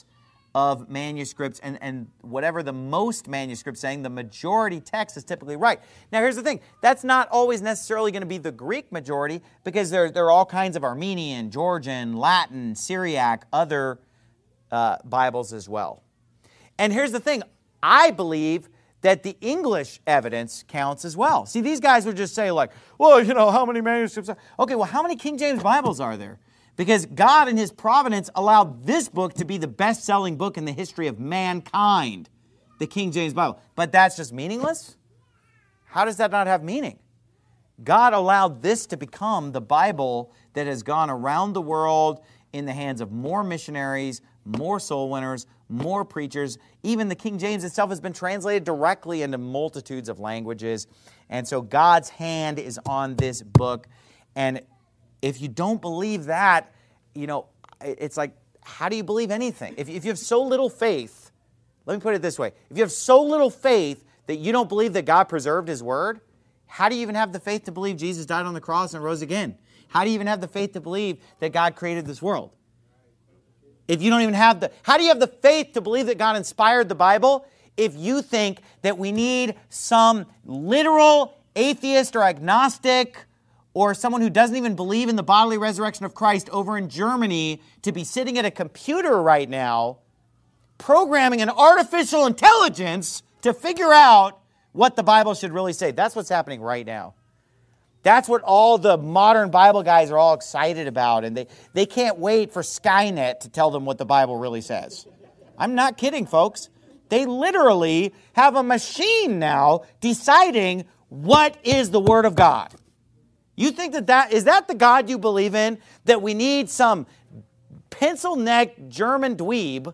of manuscripts, and, and whatever the most manuscripts saying, the majority text is typically right. Now, here's the thing. That's not always necessarily going to be the Greek majority, because there, there are all kinds of Armenian, Georgian, Latin, Syriac, other uh, Bibles as well. And here's the thing. I believe that the English evidence counts as well. See, these guys would just say like, well, you know, how many manuscripts are... Okay, well, how many King James Bibles are there? Because God in His providence allowed this book to be the best-selling book in the history of mankind, the King James Bible. But that's just meaningless? How does that not have meaning? God allowed this to become the Bible that has gone around the world in the hands of more missionaries, more soul winners, more preachers. Even the King James itself has been translated directly into multitudes of languages. And so God's hand is on this book. And if you don't believe that, you know, it's like, how do you believe anything? If, if you have so little faith, let me put it this way. If you have so little faith that you don't believe that God preserved His Word, how do you even have the faith to believe Jesus died on the cross and rose again? How do you even have the faith to believe that God created this world? If you don't even have the... How do you have the faith to believe that God inspired the Bible if you think that we need some literal atheist or agnostic or someone who doesn't even believe in the bodily resurrection of Christ over in Germany to be sitting at a computer right now programming an artificial intelligence to figure out what the Bible should really say? That's what's happening right now. That's what all the modern Bible guys are all excited about, and they, they can't wait for Skynet to tell them what the Bible really says. I'm not kidding, folks. They literally have a machine now deciding what is the Word of God. You think that that, is that the God you believe in? That we need some pencil-necked German dweeb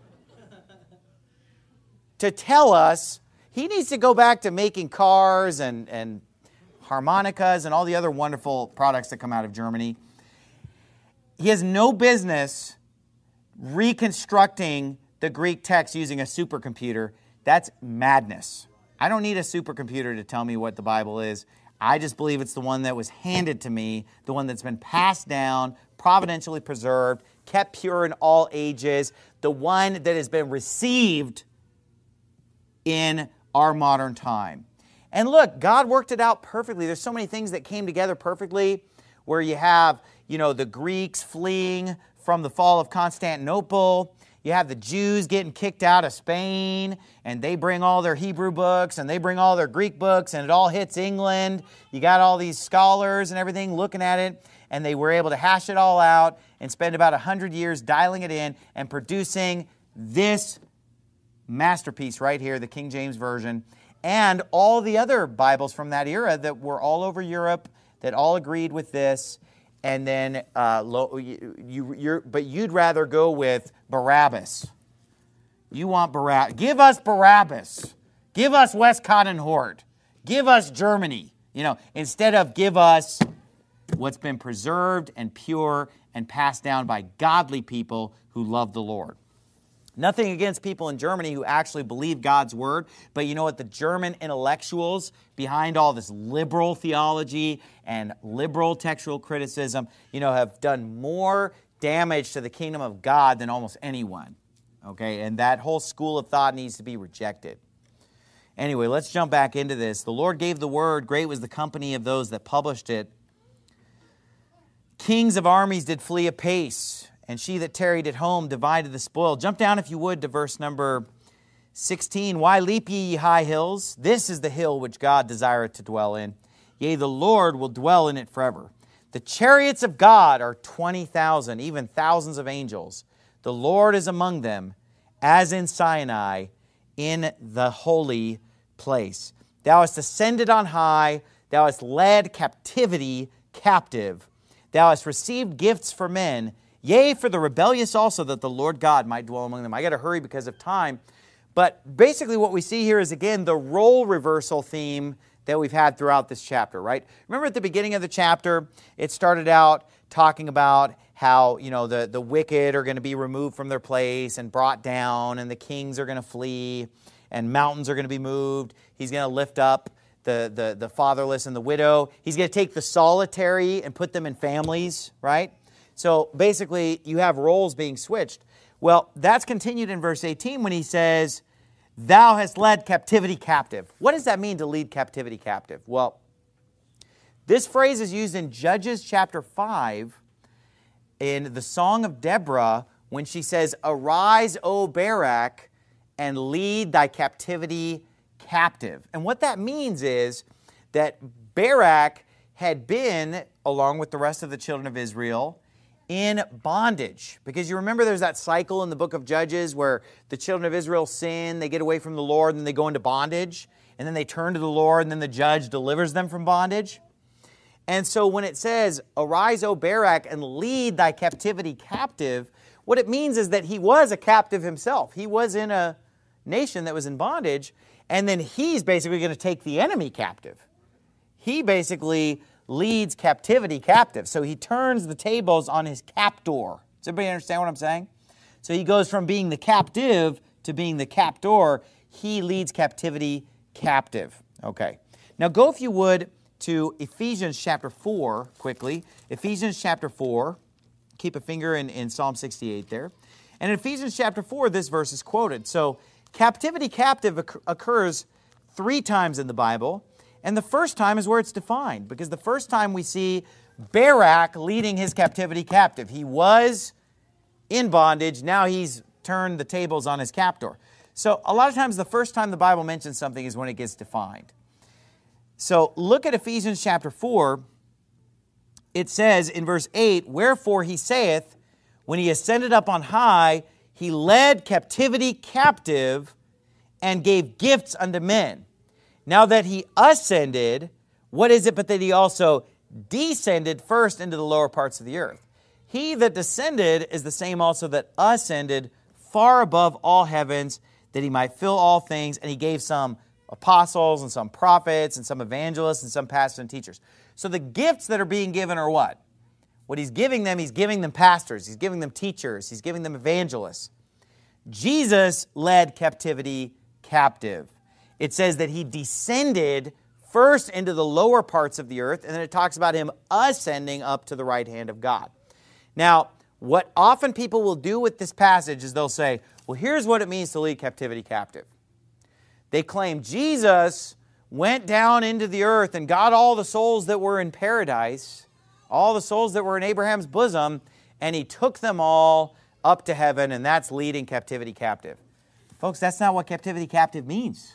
to tell us he needs to go back to making cars and, and harmonicas and all the other wonderful products that come out of Germany. He has no business reconstructing the Greek text using a supercomputer. That's madness. I don't need a supercomputer to tell me what the Bible is. I just believe it's the one that was handed to me, the one that's been passed down, providentially preserved, kept pure in all ages, the one that has been received in our modern time. And look, God worked it out perfectly. There's so many things that came together perfectly, where you have, you know, the Greeks fleeing from the fall of Constantinople. You have the Jews getting kicked out of Spain, and they bring all their Hebrew books, and they bring all their Greek books, and it all hits England. You got all these scholars and everything looking at it, and they were able to hash it all out and spend about one hundred years dialing it in and producing this masterpiece right here, the King James Version, and all the other Bibles from that era that were all over Europe that all agreed with this. And then, uh, you, you, you're, but you'd rather go with Barabbas. You want Barabbas. Give us Barabbas. Give us Westcott and Hort. Give us Germany. You know, instead of give us what's been preserved and pure and passed down by godly people who love the Lord. Nothing against people in Germany who actually believe God's Word, but you know what? The German intellectuals behind all this liberal theology and liberal textual criticism, you know, have done more damage to the kingdom of God than almost anyone. Okay, and that whole school of thought needs to be rejected. Anyway, let's jump back into this. The Lord gave the Word, great was the company of those that published it. Kings of armies did flee apace, and she that tarried at home divided the spoil. Jump down, if you would, to verse number sixteen. Why leap ye, ye high hills? This is the hill which God desireth to dwell in. Yea, the Lord will dwell in it forever. The chariots of God are twenty thousand, even thousands of angels. The Lord is among them, as in Sinai, in the holy place. Thou hast ascended on high. Thou hast led captivity captive. Thou hast received gifts for men, yea, for the rebellious also, that the Lord God might dwell among them. I got to hurry because of time. But basically what we see here is, again, the role reversal theme that we've had throughout this chapter, right? Remember at the beginning of the chapter, it started out talking about how, you know, the, the wicked are going to be removed from their place and brought down, and the kings are going to flee, and mountains are going to be moved. He's going to lift up the, the, the fatherless and the widow. He's going to take the solitary and put them in families, right? So basically, you have roles being switched. Well, that's continued in verse eighteen when he says, thou hast led captivity captive. What does that mean to lead captivity captive? Well, this phrase is used in Judges chapter five in the Song of Deborah when she says, arise, O Barak, and lead thy captivity captive. And what that means is that Barak had been, along with the rest of the children of Israel, in bondage. Because you remember there's that cycle in the book of Judges where the children of Israel sin, they get away from the Lord, and then they go into bondage, and then they turn to the Lord, and then the judge delivers them from bondage. And so when it says, arise, O Barak, and lead thy captivity captive, what it means is that he was a captive himself. He was in a nation that was in bondage, and then he's basically going to take the enemy captive. He basically leads captivity captive. So he turns the tables on his captor. Does everybody understand what I'm saying? So he goes from being the captive to being the captor. He leads captivity captive. Okay. Now go, if you would, to Ephesians chapter four quickly. Ephesians chapter four. Keep a finger in, in Psalm sixty-eight there. And in Ephesians chapter four, this verse is quoted. So captivity captive occurs three times in the Bible. And the first time is where it's defined, because the first time we see Barak leading his captivity captive. He was in bondage. Now he's turned the tables on his captor. So a lot of times the first time the Bible mentions something is when it gets defined. So look at Ephesians chapter four. It says in verse eight, wherefore he saith, when he ascended up on high, he led captivity captive and gave gifts unto men. Now that he ascended, what is it but that he also descended first into the lower parts of the earth? He that descended is the same also that ascended far above all heavens, that he might fill all things. And he gave some apostles and some prophets and some evangelists and some pastors and teachers. So the gifts that are being given are what? What he's giving them, he's giving them pastors, he's giving them teachers, he's giving them evangelists. Jesus led captivity captive. It says that he descended first into the lower parts of the earth, and then it talks about him ascending up to the right hand of God. Now, what often people will do with this passage is they'll say, well, here's what it means to lead captivity captive. They claim Jesus went down into the earth and got all the souls that were in paradise, all the souls that were in Abraham's bosom, and he took them all up to heaven, and that's leading captivity captive. Folks, that's not what captivity captive means.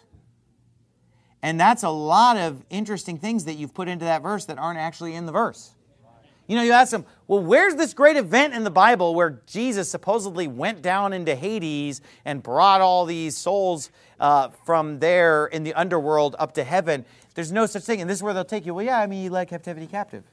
And that's a lot of interesting things that you've put into that verse that aren't actually in the verse. You know, you ask them, well, where's this great event in the Bible where Jesus supposedly went down into Hades and brought all these souls uh, from there in the underworld up to heaven? There's no such thing. And this is where they'll take you, well, yeah, I mean, he led captivity captive.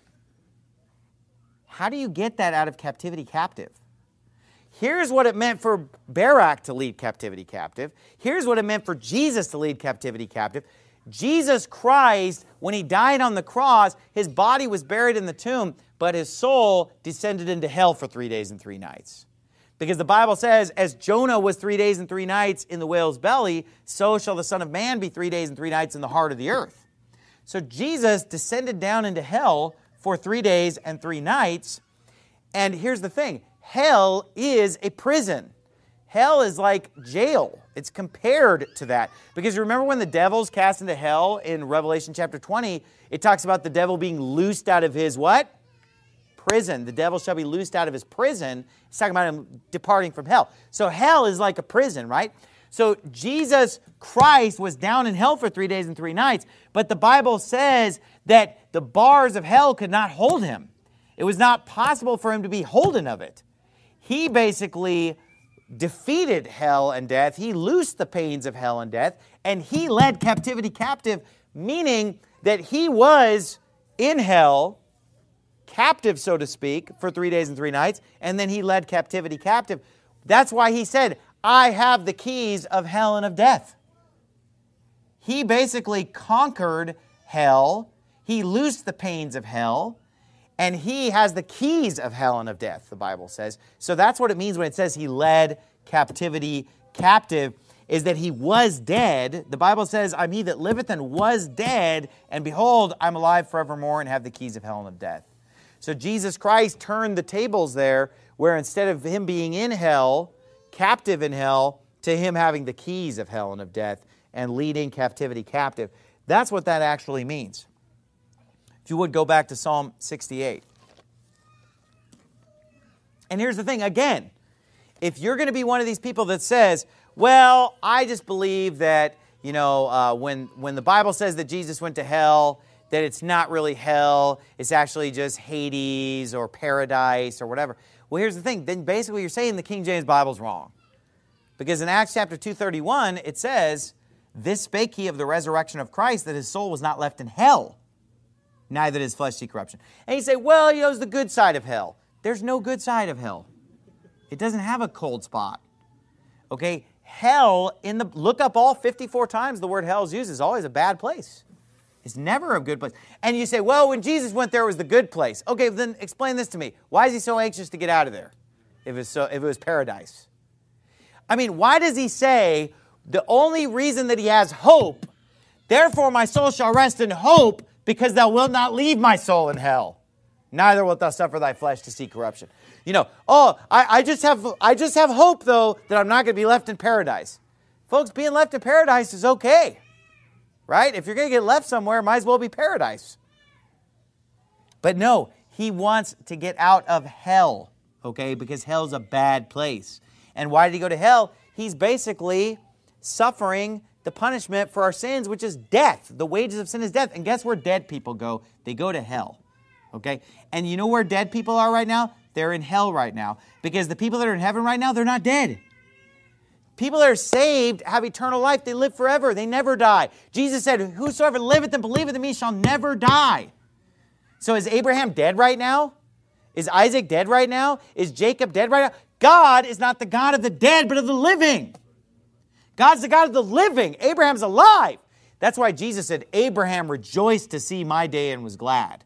How do you get that out of captivity captive? Here's what it meant for Barak to lead captivity captive. Here's what it meant for Jesus to lead captivity captive. Jesus Christ, when he died on the cross, his body was buried in the tomb, but his soul descended into hell for three days and three nights. Because the Bible says, as Jonah was three days and three nights in the whale's belly, so shall the Son of Man be three days and three nights in the heart of the earth. So Jesus descended down into hell for three days and three nights. And here's the thing, hell is a prison. Hell is like jail. It's compared to that. Because remember when the devil's cast into hell in Revelation chapter twenty, it talks about the devil being loosed out of his what? Prison. The devil shall be loosed out of his prison. It's talking about him departing from hell. So hell is like a prison, right? So Jesus Christ was down in hell for three days and three nights, but the Bible says that the bars of hell could not hold him. It was not possible for him to be holden of it. He basically defeated hell and death. He loosed the pains of hell and death, and he led captivity captive, meaning that he was in hell, captive, so to speak, for three days and three nights, and then he led captivity captive. That's why he said, I have the keys of hell and of death. He basically conquered hell. He loosed the pains of hell. And he has the keys of hell and of death, the Bible says. So that's what it means when it says he led captivity captive, is that he was dead. The Bible says, I'm he that liveth and was dead, and behold, I'm alive forevermore and have the keys of hell and of death. So Jesus Christ turned the tables there, where instead of him being in hell, captive in hell to him having the keys of hell and of death and leading captivity captive. That's what that actually means. If you would go back to Psalm sixty-eight. And here's the thing, again, if you're going to be one of these people that says, well, I just believe that, you know, uh, when, when the Bible says that Jesus went to hell, that it's not really hell, it's actually just Hades or paradise or whatever. Well, here's the thing, then basically you're saying the King James Bible's wrong. Because in Acts chapter two thirty-one, it says, this spake he of the resurrection of Christ, that his soul was not left in hell, neither did his flesh see corruption. And you say, well, you know, it's the good side of hell. There's no good side of hell. It doesn't have a cold spot. Okay, hell, in the look up all fifty-four times the word hell is used, is always a bad place. It's never a good place. And you say, well, when Jesus went there, it was the good place. Okay, then explain this to me. Why is he so anxious to get out of there if it's so, if it was paradise? I mean, why does he say, the only reason that he has hope, therefore my soul shall rest in hope, because thou wilt not leave my soul in hell, neither wilt thou suffer thy flesh to see corruption. You know, oh, I, I just have I just have hope, though, that I'm not going to be left in paradise. Folks, being left in paradise is okay, right? If you're going to get left somewhere, it might as well be paradise. But no, he wants to get out of hell, okay, because hell's a bad place. And why did he go to hell? He's basically suffering the punishment for our sins, which is death. The wages of sin is death. And guess where dead people go? They go to hell. Okay? And you know where dead people are right now? They're in hell right now. Because the people that are in heaven right now, they're not dead. People that are saved have eternal life. They live forever. They never die. Jesus said, whosoever liveth and believeth in me shall never die. So is Abraham dead right now? Is Isaac dead right now? Is Jacob dead right now? God is not the God of the dead, but of the living. God's the God of the living. Abraham's alive. That's why Jesus said, Abraham rejoiced to see my day and was glad.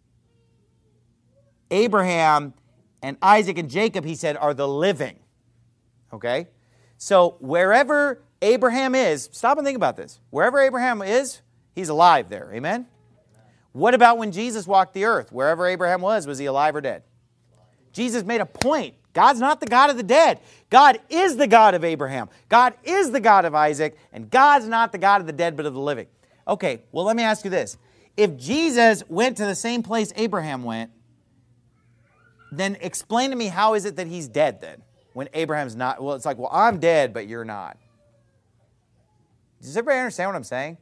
Abraham and Isaac and Jacob, he said, are the living. Okay? So wherever Abraham is, stop and think about this. Wherever Abraham is, he's alive there. Amen? What about when Jesus walked the earth? Wherever Abraham was, was he alive or dead? Jesus made a point. God's not the God of the dead. God is the God of Abraham. God is the God of Isaac. And God's not the God of the dead, but of the living. Okay, well, let me ask you this. If Jesus went to the same place Abraham went, then explain to me how is it that he's dead then? When Abraham's not, well, it's like, well, I'm dead, but you're not. Does everybody understand what I'm saying?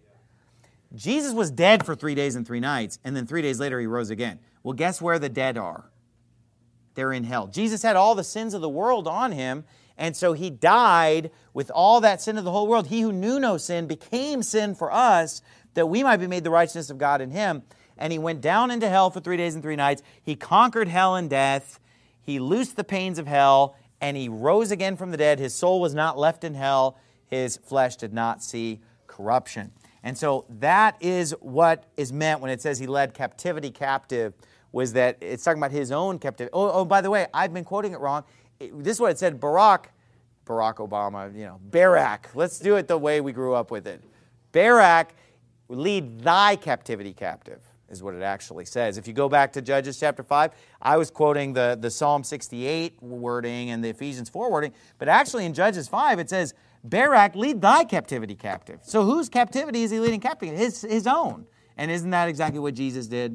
Jesus was dead for three days and three nights, and then three days later he rose again. Well, guess where the dead are? They're in hell. Jesus had all the sins of the world on him, and so he died with all that sin of the whole world. He who knew no sin became sin for us, that we might be made the righteousness of God in him. And he went down into hell for three days and three nights. He conquered hell and death. He loosed the pains of hell, and he rose again from the dead. His soul was not left in hell. His flesh did not see corruption. And so that is what is meant when it says he led captivity captive, was that it's talking about his own captivity. Oh, oh, by the way, I've been quoting it wrong. It, this is what it said, Barack, Barack Obama, you know, Barak. Let's do it the way we grew up with it. Barak, lead thy captivity captive, is what it actually says. If you go back to Judges chapter five, I was quoting the, the Psalm sixty-eight wording and the Ephesians four wording, but actually in Judges five it says, Barak, lead thy captivity captive. So whose captivity is he leading captive? His, his own. And isn't that exactly what Jesus did?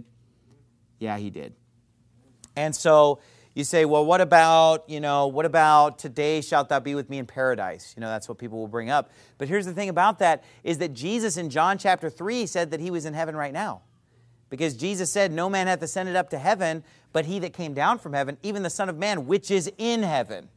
Yeah, he did. And so you say, well, what about, you know, what about today shalt thou be with me in paradise? You know, that's what people will bring up. But here's the thing about that, is that Jesus in John chapter three said that he was in heaven right now. Because Jesus said, no man hath ascended up to heaven, but he that came down from heaven, even the Son of Man, which is in heaven.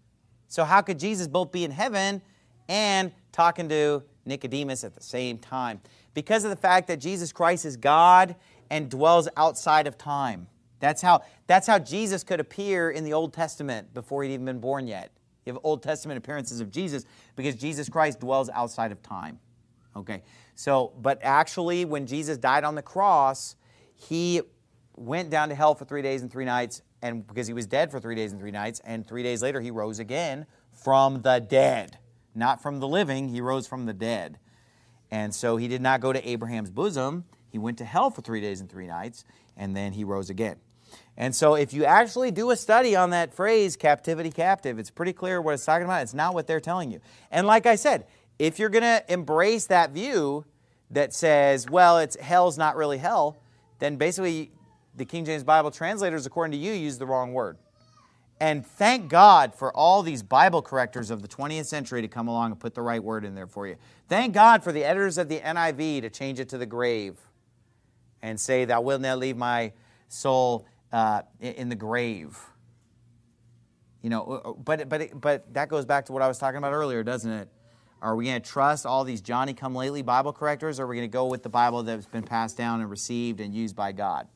So how could Jesus both be in heaven and talking to Nicodemus at the same time? Because of the fact that Jesus Christ is God and dwells outside of time. That's how, that's how Jesus could appear in the Old Testament before he'd even been born yet. You have Old Testament appearances of Jesus because Jesus Christ dwells outside of time. Okay, so, but actually when Jesus died on the cross, he went down to hell for three days and three nights, and because he was dead for three days and three nights, and three days later he rose again from the dead. Not from the living, he rose from the dead. And so he did not go to Abraham's bosom. He went to hell for three days and three nights, and then he rose again. And so if you actually do a study on that phrase, captivity, captive, it's pretty clear what it's talking about. It's not what they're telling you. And like I said, if you're going to embrace that view that says, well, it's hell's not really hell, then basically the King James Bible translators, according to you, use the wrong word. And thank God for all these Bible correctors of the twentieth century to come along and put the right word in there for you. Thank God for the editors of the N I V to change it to the grave and say, thou wilt not leave my soul uh, in the grave. You know, but, but, but that goes back to what I was talking about earlier, doesn't it? Are we going to trust all these Johnny-come-lately Bible correctors, or are we going to go with the Bible that's been passed down and received and used by God?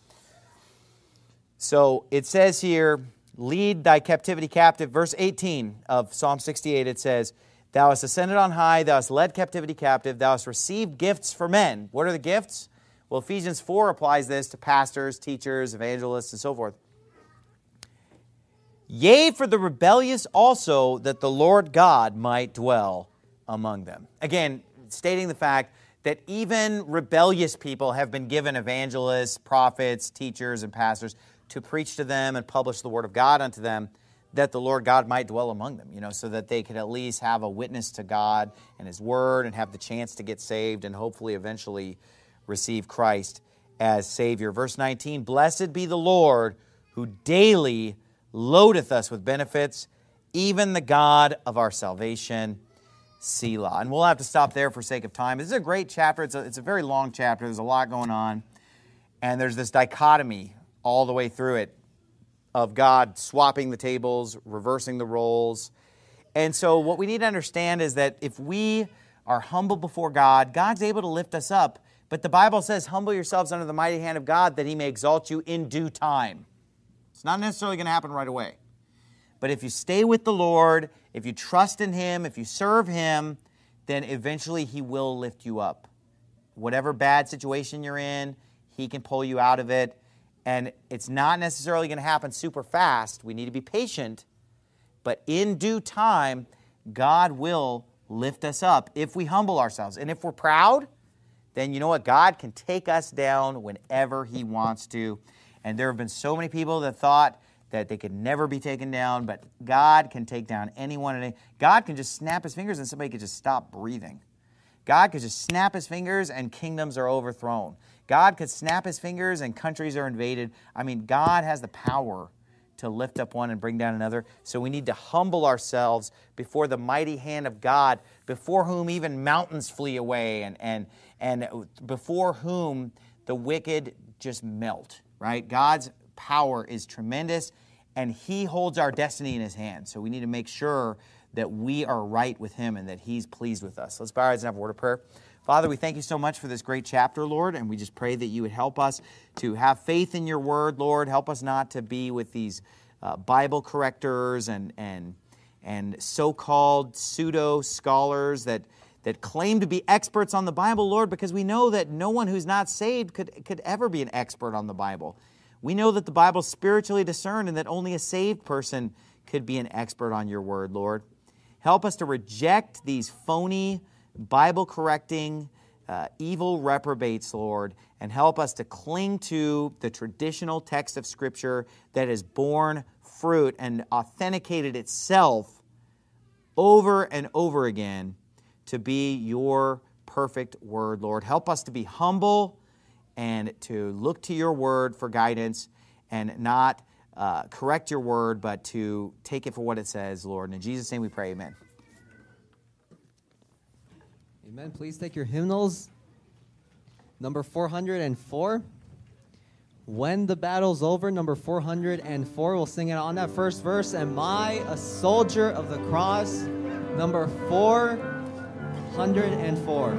So it says here, lead thy captivity captive. Verse eighteen of Psalm sixty-eight, it says, thou hast ascended on high, thou hast led captivity captive, thou hast received gifts for men. What are the gifts? Well, Ephesians four applies this to pastors, teachers, evangelists, and so forth. Yea, for the rebellious also, that the Lord God might dwell among them. Again, stating the fact that even rebellious people have been given evangelists, prophets, teachers, and pastors to preach to them and publish the word of God unto them, that the Lord God might dwell among them, you know, so that they could at least have a witness to God and His word and have the chance to get saved and hopefully eventually receive Christ as Savior. Verse nineteen, blessed be the Lord who daily loadeth us with benefits, even the God of our salvation, Selah. And we'll have to stop there for sake of time. This is a great chapter. It's a, it's a very long chapter. There's a lot going on. And there's this dichotomy all the way through it of God swapping the tables, reversing the roles. And so what we need to understand is that if we are humble before God, God's able to lift us up. But the Bible says, humble yourselves under the mighty hand of God that He may exalt you in due time. It's not necessarily going to happen right away. But if you stay with the Lord, if you trust in Him, if you serve Him, then eventually He will lift you up. Whatever bad situation you're in, He can pull you out of it. And it's not necessarily going to happen super fast. We need to be patient. But in due time, God will lift us up if we humble ourselves. And if we're proud, then you know what? God can take us down whenever He wants to. And there have been so many people that thought that they could never be taken down, but God can take down anyone. And God can just snap His fingers and somebody could just stop breathing. God could just snap His fingers and kingdoms are overthrown. God could snap His fingers and countries are invaded. I mean, God has the power to lift up one and bring down another. So we need to humble ourselves before the mighty hand of God, before whom even mountains flee away, and, and, and before whom the wicked just melt, right? God's power is tremendous, and He holds our destiny in His hand. So we need to make sure that we are right with Him and that He's pleased with us. Let's bow our heads and have a word of prayer. Father, we thank You so much for this great chapter, Lord, and we just pray that You would help us to have faith in Your word, Lord. Help us not to be with these uh, Bible correctors and and and so-called pseudo-scholars that, that claim to be experts on the Bible, Lord, because we know that no one who's not saved could, could ever be an expert on the Bible. We know that the Bible's spiritually discerned and that only a saved person could be an expert on Your word, Lord. Help us to reject these phony, Bible-correcting, uh, evil reprobates, Lord, and help us to cling to the traditional text of Scripture that has borne fruit and authenticated itself over and over again to be Your perfect word, Lord. Help us to be humble and to look to Your word for guidance and not uh, correct Your word, but to take it for what it says, Lord. And in Jesus' name we pray, amen. Amen. Please take your hymnals. Number four hundred four. When the battle's over, number four hundred four. We'll sing it on that first verse. Am I a soldier of the cross? Number four hundred four.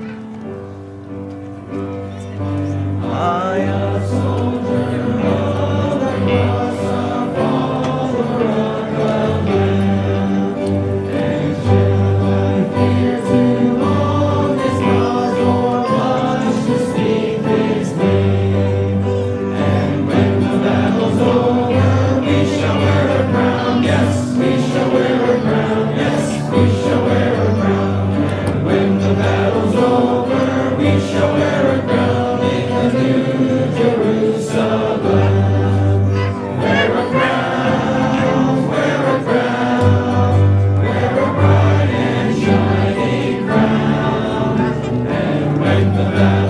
I am a soldier of the cross, a follower of the Lamb, and should I fear to walk His path or blush to speak His name? And when the battle's over, we shall wear a crown. Yes, we shall wear a crown. Yes, we shall wear a crown. And when the battle's over, we shall wear a crown. New Jerusalem. the battle.